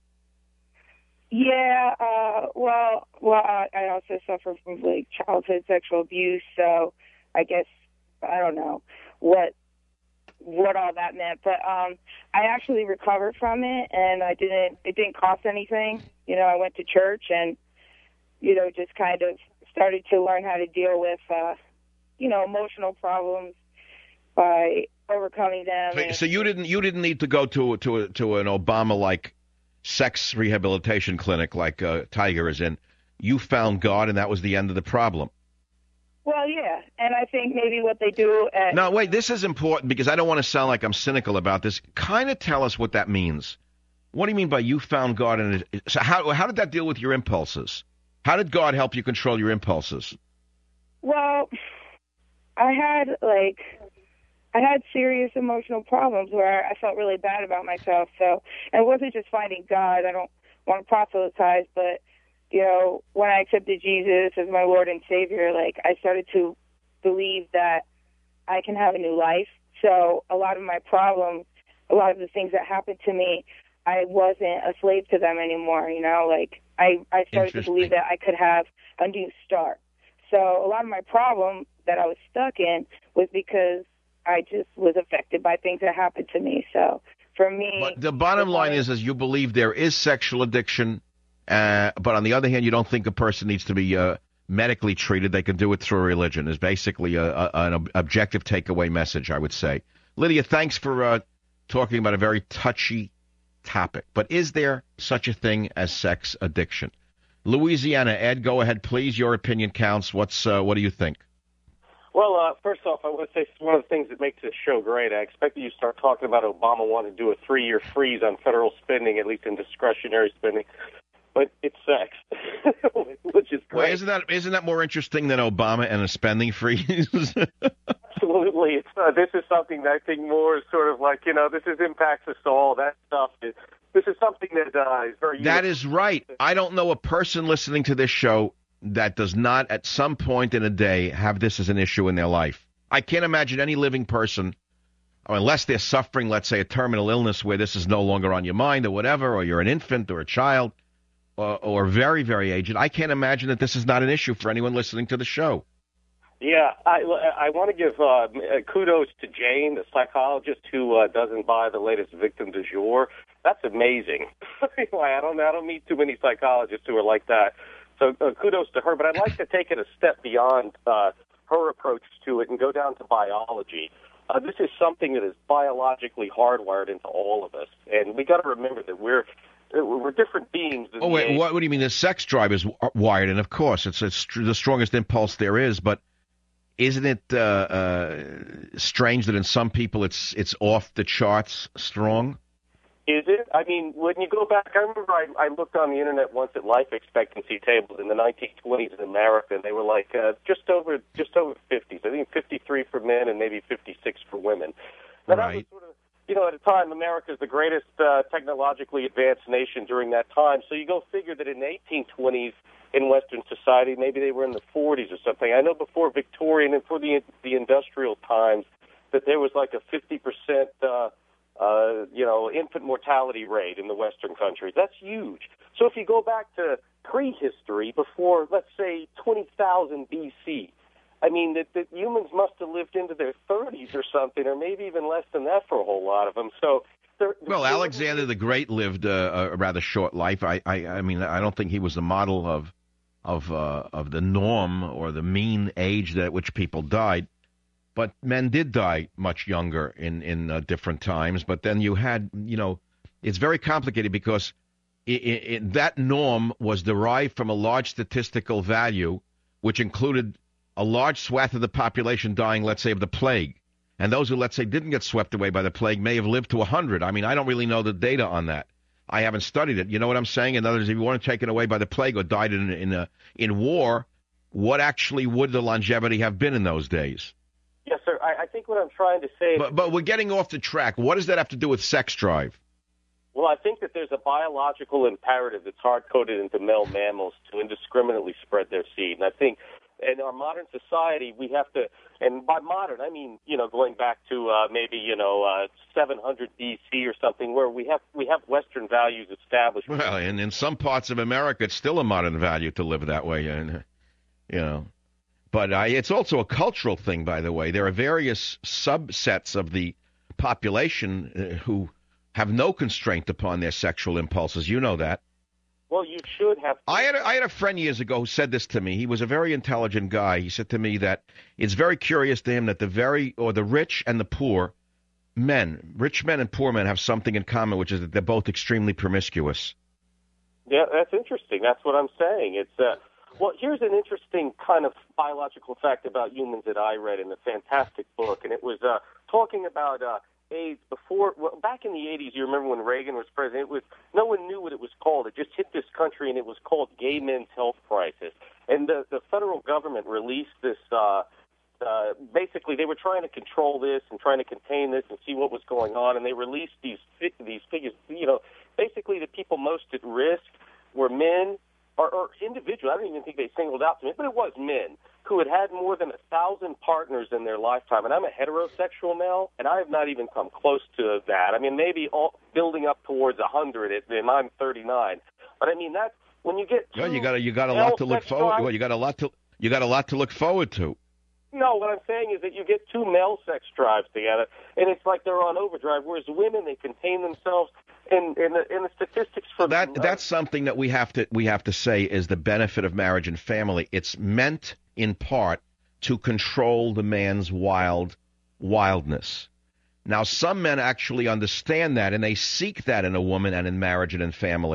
Yeah. Well, I also suffer from like childhood sexual abuse, so I guess I don't know what all that meant, but I actually recovered from it, and it didn't cost anything. I went to church and just kind of started to learn how to deal with emotional problems by overcoming them. So you didn't need to go to an Obama-like sex rehabilitation clinic like Tiger is in. You found God, and that was the end of the problem. Well, yeah, and I think maybe what they do at... Now, wait, this is important because I don't want to sound like I'm cynical about this. Kind of tell us what that means. What do you mean by you found God? So how did that deal with your impulses? How did God help you control your impulses? Well, I had serious emotional problems where I felt really bad about myself. So it wasn't just finding God. I don't want to proselytize, but when I accepted Jesus as my Lord and Savior, I started to believe that I can have a new life. So a lot of my problems, a lot of the things that happened to me, I wasn't a slave to them anymore. I started to believe that I could have a new start. So a lot of my problem that I was stuck in was because I just was affected by things that happened to me. So for me... But the bottom line is you believe there is sexual addiction, but on the other hand, you don't think a person needs to be medically treated. They can do it through religion is basically an objective takeaway message, I would say. Lydia, thanks for talking about a very touchy topic. But is there such a thing as sex addiction? Louisiana. Ed, go ahead, please. Your opinion counts. What do you think? Well, first off, I want to say it's one of the things that makes this show great. I expected you to start talking about Obama wanting to do a 3-year freeze on federal spending, at least in discretionary spending. But it's sex, which is great. Well, isn't that more interesting than Obama and a spending freeze? Absolutely. This is something that I think more is sort of like, this impacts us all, that stuff. This is something that is very... That is right. I don't know a person listening to this show that does not at some point in a day have this as an issue in their life. I can't imagine any living person, unless they're suffering, let's say, a terminal illness where this is no longer on your mind or whatever, or you're an infant or a child or very, very aged. I can't imagine that this is not an issue for anyone listening to the show. Yeah, I want to give kudos to Jane, the psychologist who doesn't buy the latest victim du jour. That's amazing. I don't meet too many psychologists who are like that. So kudos to her. But I'd like to take it a step beyond her approach to it and go down to biology. This is something that is biologically hardwired into all of us, and we got to remember that we're different beings. Oh wait, what do you mean? The sex drive is wired, and of course, it's the strongest impulse there is. But isn't it strange that in some people it's off the charts strong? Is it? I mean, when you go back, I remember I looked on the internet once at life expectancy tables in the 1920s in America, and they were like just over 50s. I think 53 for men and maybe 56 for women. Now, that was sort of, at a time, America is the greatest technologically advanced nation during that time. So you go figure that in the 1820s in Western society, maybe they were in the 40s or something. I know before Victorian and for the industrial times that there was like a 50% infant mortality rate in the Western countries. That's huge. So if you go back to prehistory, before, let's say, 20,000 BC, I mean, that humans must have lived into their 30s or something, or maybe even less than that for a whole lot of them. So, well, Alexander the Great lived a rather short life. I mean, I don't think he was the model of the norm or the mean age at which people died. But men did die much younger in different times. But then you had, it's very complicated because that norm was derived from a large statistical value, which included a large swath of the population dying, let's say, of the plague. And those who, let's say, didn't get swept away by the plague may have lived to 100. I mean, I don't really know the data on that. I haven't studied it. You know what I'm saying? In other words, if you weren't taken away by the plague or died in war, what actually would the longevity have been in those days? Yes, sir. I think what I'm trying to say... But we're getting off the track. What does that have to do with sex drive? Well, I think that there's a biological imperative that's hard-coded into male mammals to indiscriminately spread their seed. And I think in our modern society, we have to... And by modern, I mean, going back to maybe, 700 BC or something, where we have Western values established. Well, and in some parts of America, it's still a modern value to live that way, and But it's also a cultural thing, by the way. There are various subsets of the population who have no constraint upon their sexual impulses. You know that. Well, you should have. I had a friend years ago who said this to me. He was a very intelligent guy. He said to me that it's very curious to him that the rich and the poor men, rich men and poor men, have something in common, which is that they're both extremely promiscuous. Yeah, that's interesting. That's what I'm saying. It's well, here's an interesting kind of biological fact about humans that I read in a fantastic book, and it was talking about AIDS back in the 80s. You remember when Reagan was president? No one knew what it was called. It just hit this country, and it was called gay men's health crisis. And the federal government released this. Basically, they were trying to control this and trying to contain this and see what was going on, and they released these figures. Basically, the people most at risk were men. Or individual. I don't even think they singled out to me, but it was men who had more than 1,000 partners in their lifetime. And I'm a heterosexual male, and I have not even come close to that. I mean, maybe building up towards 100, and I'm 39. But I mean, that's when you get. Yeah, you got a lot to look forward. Well, you got a lot to look forward to. No, what I'm saying is that you get two male sex drives together, and it's like they're on overdrive. Whereas women, they contain themselves. In the statistics for that's something that we have to say is the benefit of marriage and family. It's meant in part to control the man's wildness. Now, some men actually understand that, and they seek that in a woman and in marriage and in family.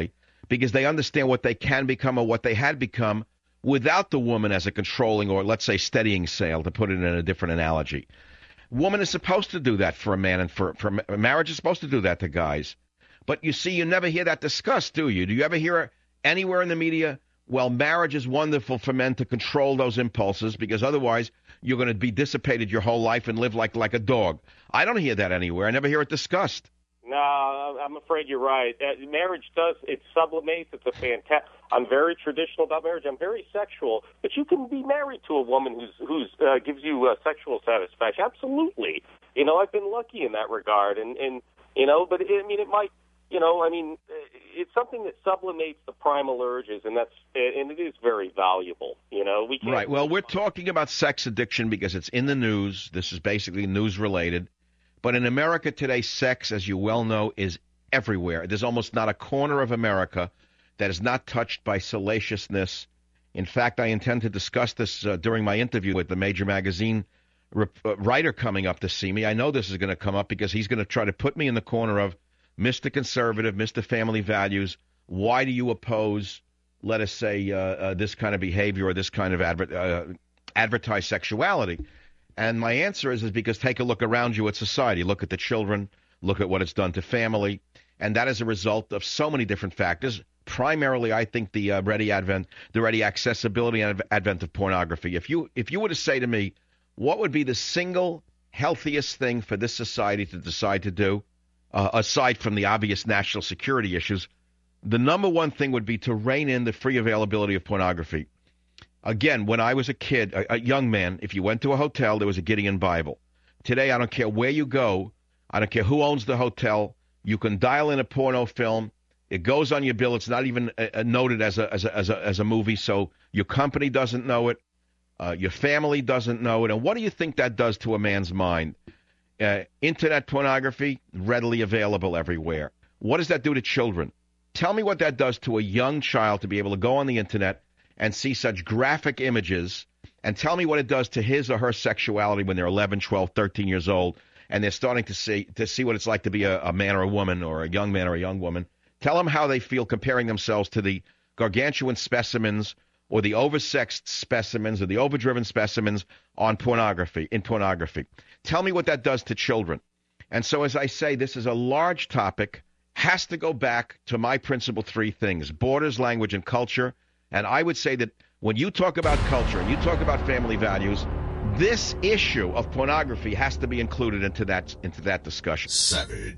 because they understand what they can become or what they had become without the woman as a controlling or, let's say, steadying sail, to put it in a different analogy. Woman is supposed to do that for a man, and for marriage is supposed to do that to guys. But you see, you never hear that discussed, do you? Do you ever hear anywhere in the media, well, marriage is wonderful for men to control those impulses because otherwise you're going to be dissipated your whole life and live like a dog? I don't hear that anywhere. I never hear it discussed. No, I'm afraid you're right. Marriage it sublimates. It's a fantastic. I'm very traditional about marriage. I'm very sexual, but you can be married to a woman who's gives you sexual satisfaction. Absolutely. I've been lucky in that regard, and but it might. It's something that sublimates the primal urges, and it is very valuable. We can't. Right. Well, we're talking about sex addiction because it's in the news. This is basically news related. But in America today, sex, as you well know, is everywhere. There's almost not a corner of America that is not touched by salaciousness. In fact, I intend to discuss this during my interview with the major magazine writer coming up to see me. I know this is going to come up because he's going to try to put me in the corner of Mr. Conservative, Mr. Family Values. Why do you oppose, let us say, this kind of behavior or this kind of advertised sexuality? And my answer is because take a look around you at society. Look at the children. Look at what it's done to family. And that is a result of so many different factors. Primarily, I think the ready accessibility and advent of pornography. If you were to say to me, what would be the single healthiest thing for this society to decide to do, aside from the obvious national security issues, the number one thing would be to rein in the free availability of pornography. Again, when I was a kid, a young man, if you went to a hotel, there was a Gideon Bible. Today, I don't care where you go. I don't care who owns the hotel. You can dial in a porno film. It goes on your bill. It's not even noted as a movie, so your company doesn't know it. Your family doesn't know it. And what do you think that does to a man's mind? Internet pornography, readily available everywhere. What does that do to children? Tell me what that does to a young child to be able to go on the Internet and see such graphic images, and tell me what it does to his or her sexuality when they're 11, 12, 13 years old, and they're starting to see what it's like to be a man or a woman, or a young man or a young woman. Tell them how they feel comparing themselves to the gargantuan specimens or the oversexed specimens or the overdriven specimens in pornography. Tell me what that does to children. And so, as I say, this is a large topic, has to go back to my principal three things: borders, language, and culture. And I would say that when you talk about culture and you talk about family values, this issue of pornography has to be included into that discussion. Savage.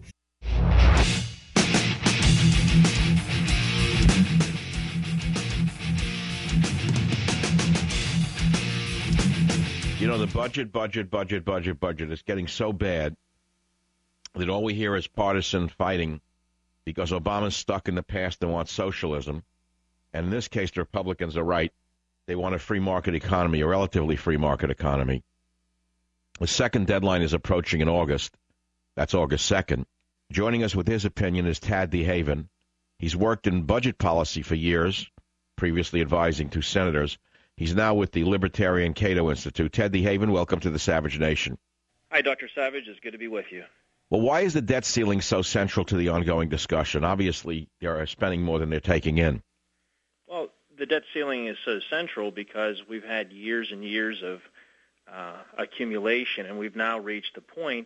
The budget is getting so bad that all we hear is partisan fighting because Obama's stuck in the past and wants socialism. And in this case, the Republicans are right. They want a free market economy, a relatively free market economy. The second deadline is approaching in August. That's August 2nd. Joining us with his opinion is Tad DeHaven. He's worked in budget policy for years, previously advising two senators. He's now with the Libertarian Cato Institute. Ted DeHaven, welcome to the Savage Nation. Hi, Dr. Savage. It's good to be with you. Well, why is the debt ceiling so central to the ongoing discussion? Obviously, they're spending more than they're taking in. Well, the debt ceiling is so central because we've had years and years of accumulation, and we've now reached a point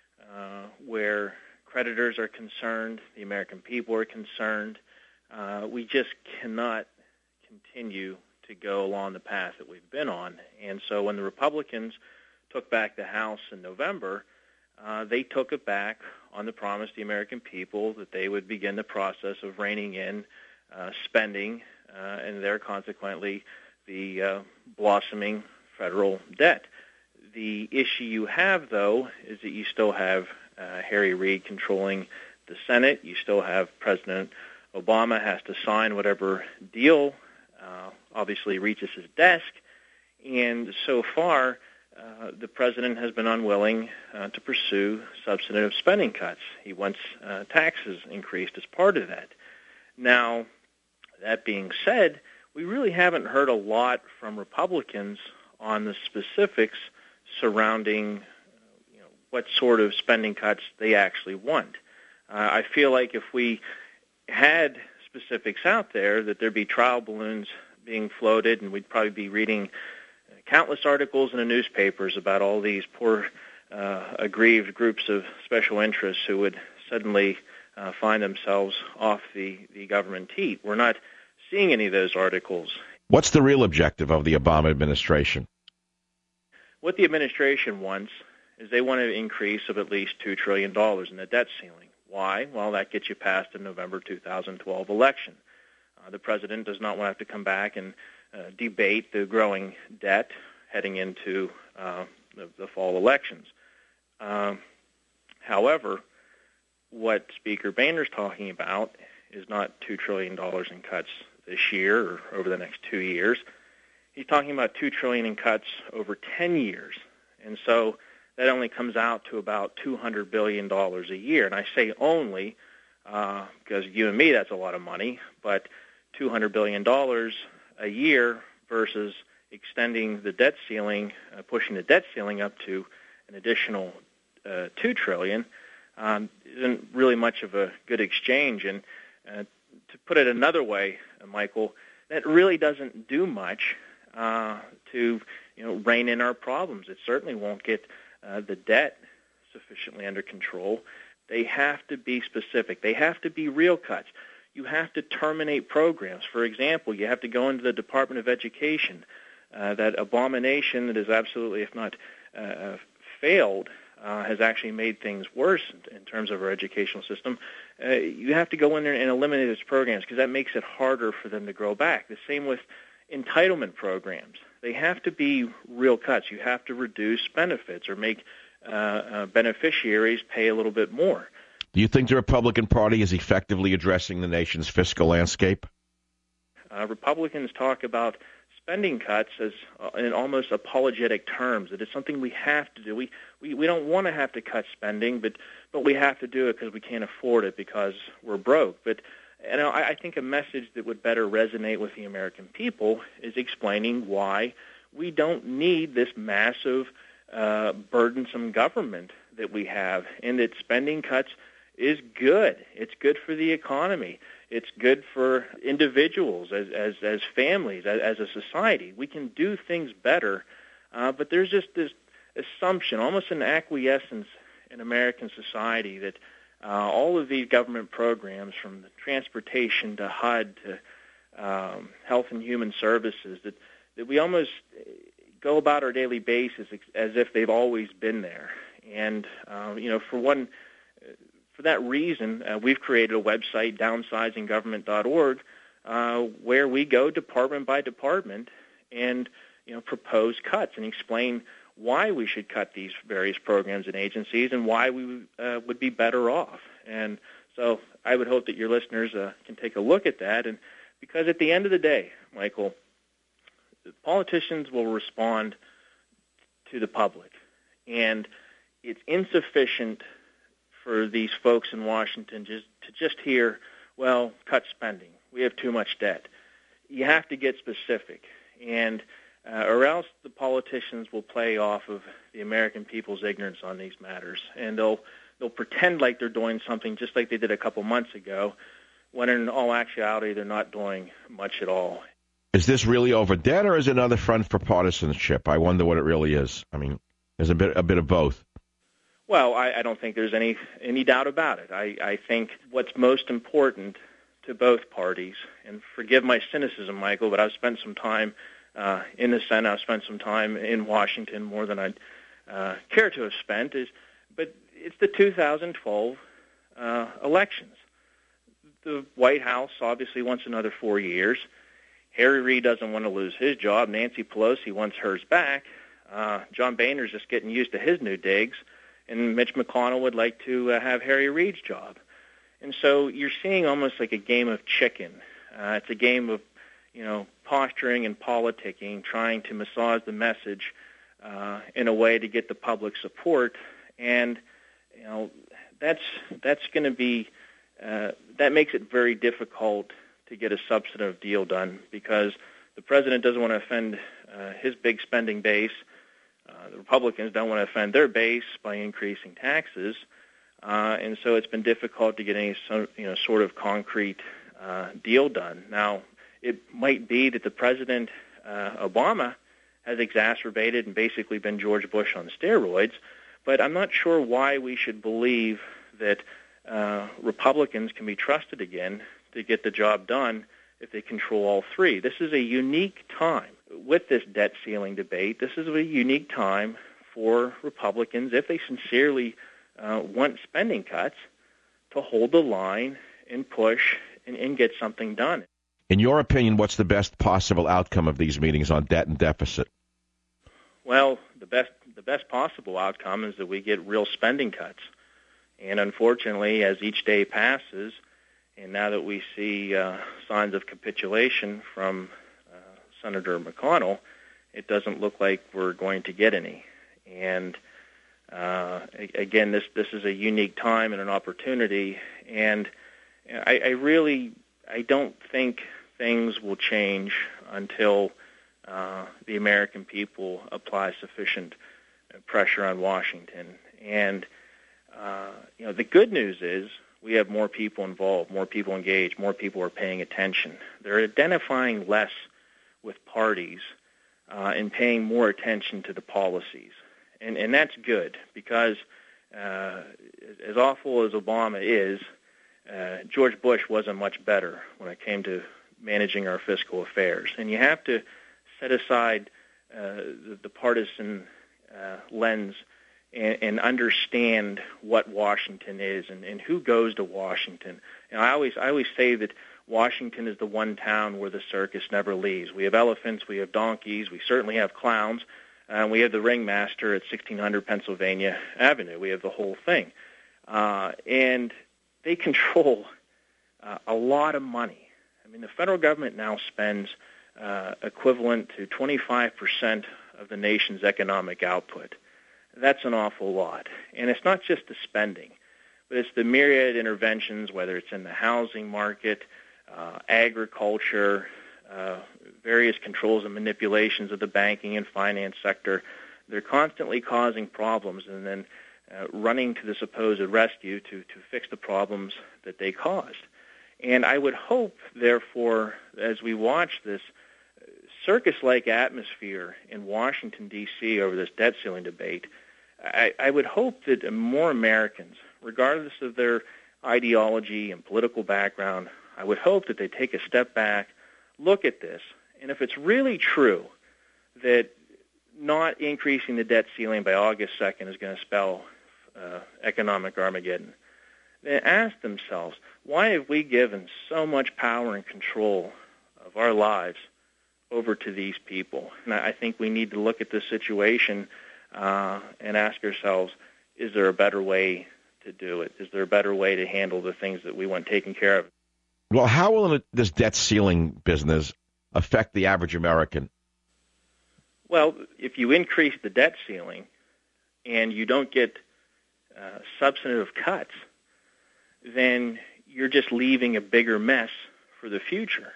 where creditors are concerned, the American people are concerned. We just cannot continue to go along the path that we've been on. And so when the Republicans took back the House in November, they took it back on the promise to the American people that they would begin the process of reining in spending and there consequently the blossoming federal debt. The issue you have, though, is that you still have Harry Reid controlling the Senate. You still have President Obama has to sign whatever deal obviously reaches his desk. And so far, the president has been unwilling to pursue substantive spending cuts. He wants taxes increased as part of that. Now, that being said, we really haven't heard a lot from Republicans on the specifics surrounding what sort of spending cuts they actually want. I feel like if we had specifics out there, that there'd be trial balloons being floated, and we'd probably be reading countless articles in the newspapers about all these poor, aggrieved groups of special interests who would suddenly find themselves off the government teat. We're not seeing any of those articles. What's the real objective of the Obama administration? What the administration wants is they want an increase of at least $2 trillion in the debt ceiling. Why? Well, that gets you past the November 2012 election. The president does not want to have to come back and debate the growing debt heading into the fall elections. However, what Speaker Boehner's talking about is not $2 trillion in cuts this year or over the next 2 years. He's talking about $2 trillion in cuts over 10 years. And so that only comes out to about $200 billion a year. And I say only because you and me, that's a lot of money, but $200 billion a year versus extending the debt ceiling, pushing the debt ceiling up to an additional $2 trillion isn't really much of a good exchange. And to put it another way, Michael, that really doesn't do much to rein in our problems. It certainly won't get the debt sufficiently under control. They have to be specific. They have to be real cuts. You have to terminate programs. For example, you have to go into the Department of Education, that abomination that is absolutely, if not failed, has actually made things worse in terms of our educational system. You have to go in there and eliminate those programs because that makes it harder for them to grow back. The same with entitlement programs. They have to be real cuts. You have to reduce benefits or make beneficiaries pay a little bit more. Do you think the Republican Party is effectively addressing the nation's fiscal landscape? Republicans talk about spending cuts as in almost apologetic terms. That it's something we have to do. We don't want to have to cut spending, but we have to do it because we can't afford it because we're broke. But I think a message that would better resonate with the American people is explaining why we don't need this massive, burdensome government that we have, and that spending cuts is good. It's good for the economy. It's good for individuals, as families, as a society. We can do things better, but there's just this assumption, almost an acquiescence in American society that all of these government programs, from the transportation to HUD to Health and Human Services, that we almost go about our daily basis as if they've always been there. And, for that reason, we've created a website, downsizinggovernment.org, where we go department by department and propose cuts and explain why we should cut these various programs and agencies and why we would be better off. And so I would hope that your listeners can take a look at that. And because at the end of the day, Michael, politicians will respond to the public, and it's insufficient for these folks in Washington to just hear, well, cut spending. We have too much debt. You have to get specific, and or else the politicians will play off of the American people's ignorance on these matters, and they'll pretend like they're doing something just like they did a couple months ago, when in all actuality they're not doing much at all. Is this really over debt, or is it another front for partisanship? I wonder what it really is. I mean, there's a bit of both. Well, I don't think there's any doubt about it. I think what's most important to both parties, and forgive my cynicism, Michael, but I've spent some time in the Senate, I've spent some time in Washington, more than I'd care to have spent, but it's the 2012 elections. The White House obviously wants another 4 years. Harry Reid doesn't want to lose his job. Nancy Pelosi wants hers back. John Boehner's just getting used to his new digs. And Mitch McConnell would like to have Harry Reid's job. And so you're seeing almost like a game of chicken. It's a game of, posturing and politicking, trying to massage the message in a way to get the public support. And, that's going to be, that makes it very difficult to get a substantive deal done because the president doesn't want to offend his big spending base. The Republicans don't want to offend their base by increasing taxes, and so it's been difficult to get any sort of concrete deal done. Now, it might be that the President Obama has exacerbated and basically been George Bush on steroids, but I'm not sure why we should believe that Republicans can be trusted again to get the job done if they control all three. This is a unique time with this debt ceiling debate. This is a unique time for Republicans, if they sincerely want spending cuts, to hold the line and push and get something done. In your opinion, what's the best possible outcome of these meetings on debt and deficit? Well, the best possible outcome is that we get real spending cuts. And unfortunately, as each day passes, and now that we see signs of capitulation from Senator McConnell, it doesn't look like we're going to get any. And again, this is a unique time and an opportunity, and I don't think things will change until the American people apply sufficient pressure on Washington. And the good news is we have more people involved, more people engaged, more people are paying attention. They're identifying less with parties and paying more attention to the policies. And that's good, because as awful as Obama is, George Bush wasn't much better when it came to managing our fiscal affairs. And you have to set aside the partisan lens and understand what Washington is and who goes to Washington. And I always say that Washington is the one town where the circus never leaves. We have elephants, we have donkeys, we certainly have clowns, and we have the ringmaster at 1600 Pennsylvania Avenue. We have the whole thing. And they control a lot of money. I mean, the federal government now spends equivalent to 25% of the nation's economic output. That's an awful lot. And it's not just the spending, but it's the myriad interventions, whether it's in the housing market, agriculture, various controls and manipulations of the banking and finance sector. They're constantly causing problems and then running to the supposed rescue to fix the problems that they caused. And I would hope, therefore, as we watch this circus-like atmosphere in Washington, D.C. over this debt ceiling debate, I would hope that more Americans, regardless of their ideology and political background, I would hope that they take a step back, look at this, and if it's really true that not increasing the debt ceiling by August 2nd is going to spell economic Armageddon, then ask themselves, why have we given so much power and control of our lives over to these people? And I think we need to look at this situation and ask ourselves, is there a better way to do it? Is there a better way to handle the things that we want taken care of? Well, how will this debt ceiling business affect the average American? Well, if you increase the debt ceiling and you don't get substantive cuts, then you're just leaving a bigger mess for the future.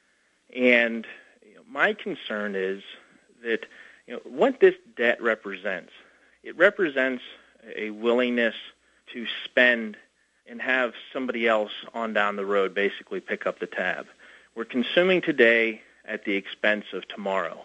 And my concern is that what this debt represents, it represents a willingness to spend and have somebody else on down the road basically pick up the tab. We're consuming today at the expense of tomorrow.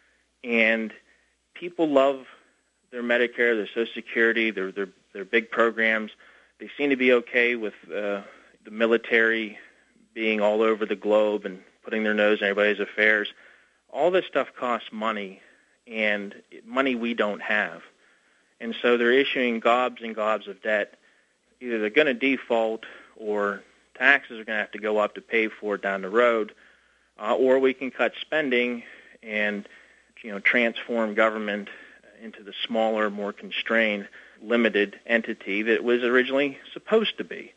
And people love their Medicare, their Social Security, their big programs. They seem to be okay with the military being all over the globe and putting their nose in everybody's affairs. All this stuff costs money, and money we don't have. And so they're issuing gobs and gobs of debt. Either they're going to default or taxes are going to have to go up to pay for it down the road, or we can cut spending and transform government into the smaller, more constrained, limited entity that it was originally supposed to be.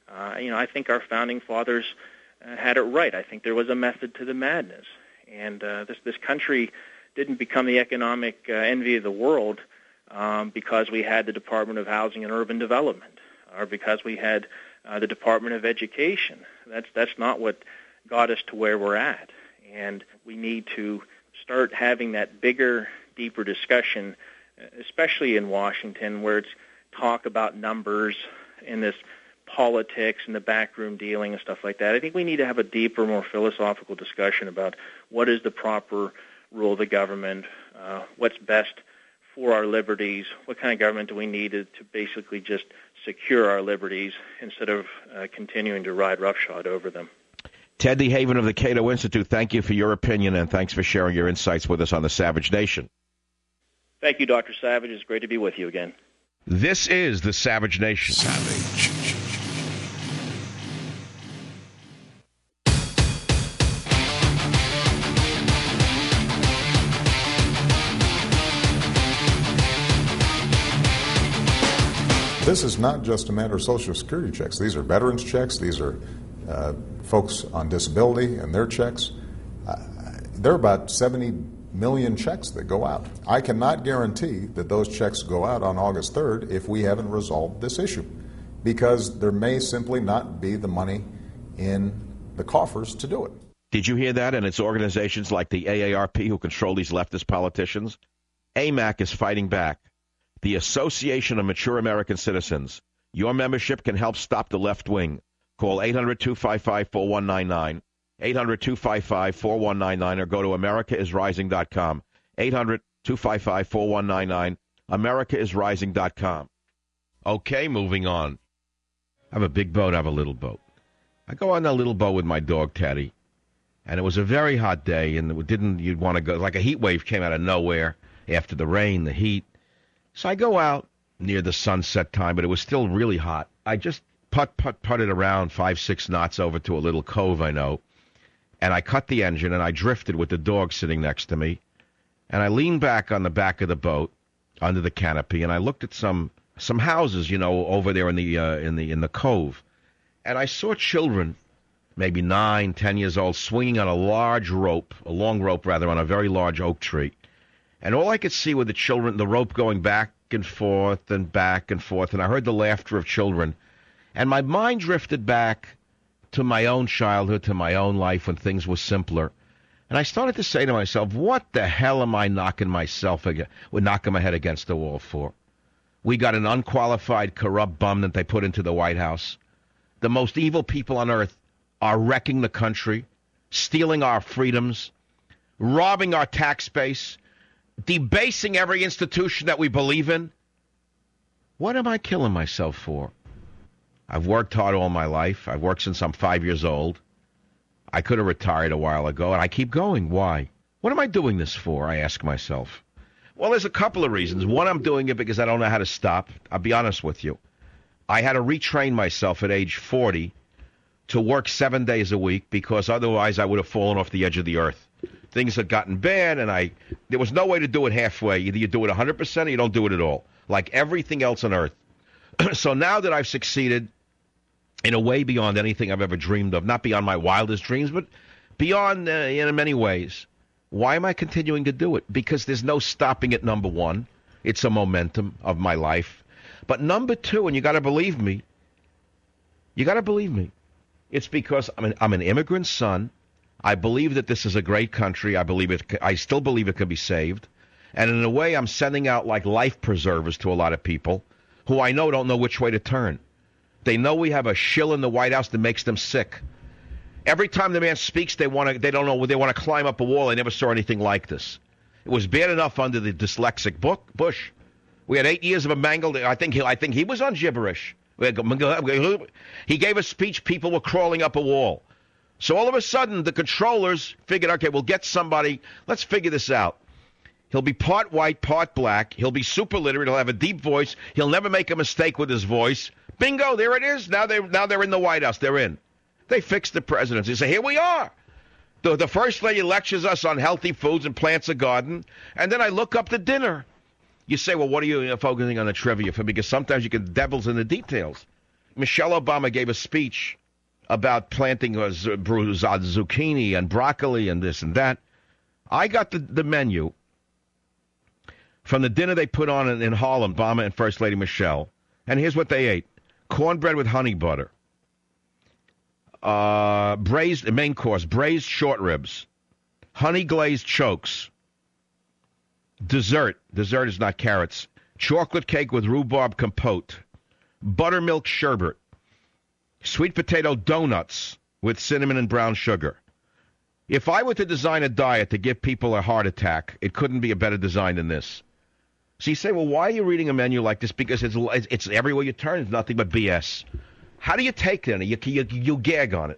I think our founding fathers had it right. I think there was a method to the madness. And this country didn't become the economic envy of the world because we had the Department of Housing and Urban Development or because we had the Department of Education. That's not what got us to where we're at. And we need to start having that bigger, deeper discussion, especially in Washington, where it's talk about numbers and this politics and the backroom dealing and stuff like that. I think we need to have a deeper, more philosophical discussion about what is the proper role of the government, what's best for our liberties, what kind of government do we need to basically just secure our liberties instead of continuing to ride roughshod over them. Ted DeHaven of the Cato Institute, thank you for your opinion, and thanks for sharing your insights with us on the Savage Nation. Thank you, Dr. Savage. It's great to be with you again. This is the Savage Nation. Savage. This is not just a matter of Social Security checks. These are veterans' checks. These are folks on disability and their checks. There are about 70 million checks that go out. I cannot guarantee that those checks go out on August 3rd if we haven't resolved this issue, because there may simply not be the money in the coffers to do it. Did you hear that? And it's organizations like the AARP who control these leftist politicians. AMAC is fighting back. The Association of Mature American Citizens. Your membership can help stop the left wing. Call 800-255-4199, 800-255-4199, or go to americaisrising.com, 800-255-4199, americaisrising.com. Okay, moving on. I have a big boat, I have a little boat. I go on a little boat with my dog, Teddy, and it was a very hot day, and you'd want to go, like a heat wave came out of nowhere after the rain, the heat. So I go out near the sunset time, but it was still really hot. I just putted around 5-6 knots over to a little cove I know, and I cut the engine, and I drifted with the dog sitting next to me, and I leaned back on the back of the boat under the canopy, and I looked at some houses, over there in the cove, and I saw children, maybe 9, 10 years old, swinging on a long rope, on a very large oak tree. And all I could see were the children, the rope going back and forth, and I heard the laughter of children. And my mind drifted back to my own childhood, to my own life when things were simpler. And I started to say to myself, what the hell am I knocking my head against the wall for? We got an unqualified, corrupt bum that they put into the White House. The most evil people on earth are wrecking the country, stealing our freedoms, robbing our tax base, debasing every institution that we believe in. What am I killing myself for? I've worked hard all my life. I've worked since I'm 5 years old. I could have retired a while ago, and I keep going. Why? What am I doing this for, I ask myself. Well, there's a couple of reasons. One, I'm doing it because I don't know how to stop. I'll be honest with you. I had to retrain myself at age 40 to work 7 days a week, because otherwise I would have fallen off the edge of the earth. Things had gotten bad, and there was no way to do it halfway. Either you do it 100% or you don't do it at all, like everything else on earth. So now that I've succeeded in a way beyond anything I've ever dreamed of, not beyond my wildest dreams, but beyond in many ways, why am I continuing to do it? Because there's no stopping it, number one. It's a momentum of my life. But number two, and you got to believe me, it's because I'm an immigrant son. I believe that this is a great country. I still believe it can be saved. And in a way, I'm sending out like life preservers to a lot of people who I know don't know which way to turn. They know we have a shill in the White House that makes them sick. Every time the man speaks, they want to climb up a wall. I never saw anything like this. It was bad enough under the dyslexic Bush. We had 8 years of a mangled. I think he was on gibberish. He gave a speech. People were crawling up a wall. So all of a sudden, the controllers figured, okay, we'll get somebody. Let's figure this out. He'll be part white, part black. He'll be super literate. He'll have a deep voice. He'll never make a mistake with his voice. Bingo, there it is. Now they're in the White House. They're in. They fixed the presidency. Say, here we are. The first lady lectures us on healthy foods and plants a garden, and then I look up the dinner. You say, well, what are you focusing on the trivia for? Because sometimes you get devils in the details. Michelle Obama gave a speech about planting zucchini and broccoli and this and that. I got the menu from the dinner they put on in Harlem, Obama and First Lady Michelle. And here's what they ate. Cornbread with honey butter. Main course, braised short ribs. Honey glazed chokes. Dessert is not carrots. Chocolate cake with rhubarb compote. Buttermilk sherbet. Sweet potato donuts with cinnamon and brown sugar. If I were to design a diet to give people a heart attack, it couldn't be a better design than this. So you say, well, why are you reading a menu like this? Because it's everywhere you turn, it's nothing but BS. How do you take that? You gag on it.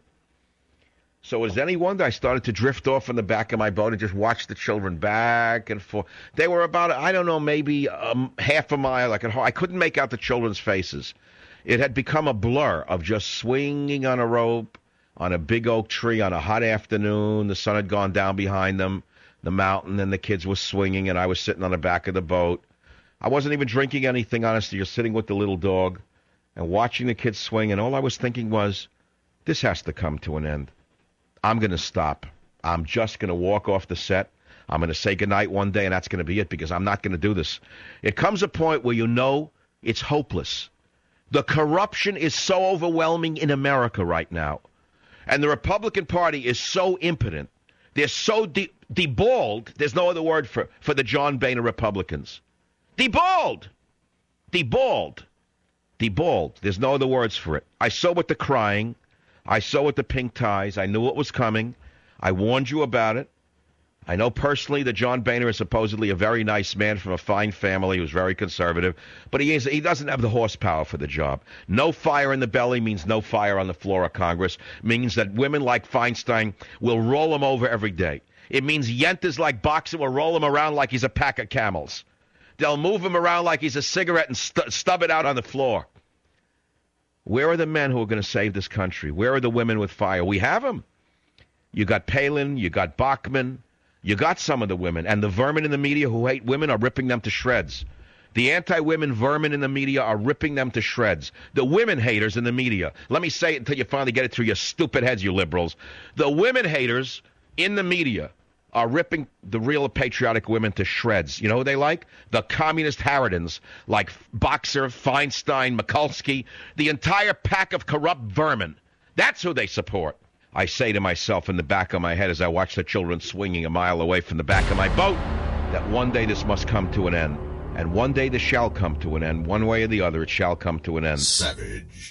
So is any wonder I started to drift off in the back of my boat and just watch the children back and forth. They were about, I don't know, maybe half a mile. I couldn't make out the children's faces. It had become a blur of just swinging on a rope on a big oak tree on a hot afternoon. The sun had gone down behind them, the mountain, and the kids were swinging, and I was sitting on the back of the boat. I wasn't even drinking anything, honestly, just sitting with the little dog and watching the kids swing, and all I was thinking was, this has to come to an end. I'm going to stop. I'm just going to walk off the set. I'm going to say goodnight one day, and that's going to be it, because I'm not going to do this. It comes a point where you know it's hopeless. The corruption is so overwhelming in America right now, and the Republican Party is so impotent. They're so deballed. There's no other word for the John Boehner Republicans. Deballed. Deballed. Deballed. There's no other words for it. I saw with the crying. I saw with the pink ties. I knew it was coming. I warned you about it. I know personally that John Boehner is supposedly a very nice man from a fine family who's very conservative, but he doesn't have the horsepower for the job. No fire in the belly means no fire on the floor of Congress, means that women like Feinstein will roll him over every day. It means yentas like Boxer will roll him around like he's a pack of camels. They'll move him around like he's a cigarette and stub it out on the floor. Where are the men who are going to save this country? Where are the women with fire? We have them. You got Palin, you got Bachmann, you got some of the women. And the vermin in the media who hate women are ripping them to shreds. The anti-women vermin in the media are ripping them to shreds. The women haters in the media, let me say it until you finally get it through your stupid heads, you liberals. The women haters in the media are ripping the real patriotic women to shreds. You know who they like? The communist harridans like Boxer, Feinstein, Mikulski, the entire pack of corrupt vermin. That's who they support. I say to myself in the back of my head as I watch the children swinging a mile away from the back of my boat that one day this must come to an end. And one day this shall come to an end. One way or the other, it shall come to an end. Savage.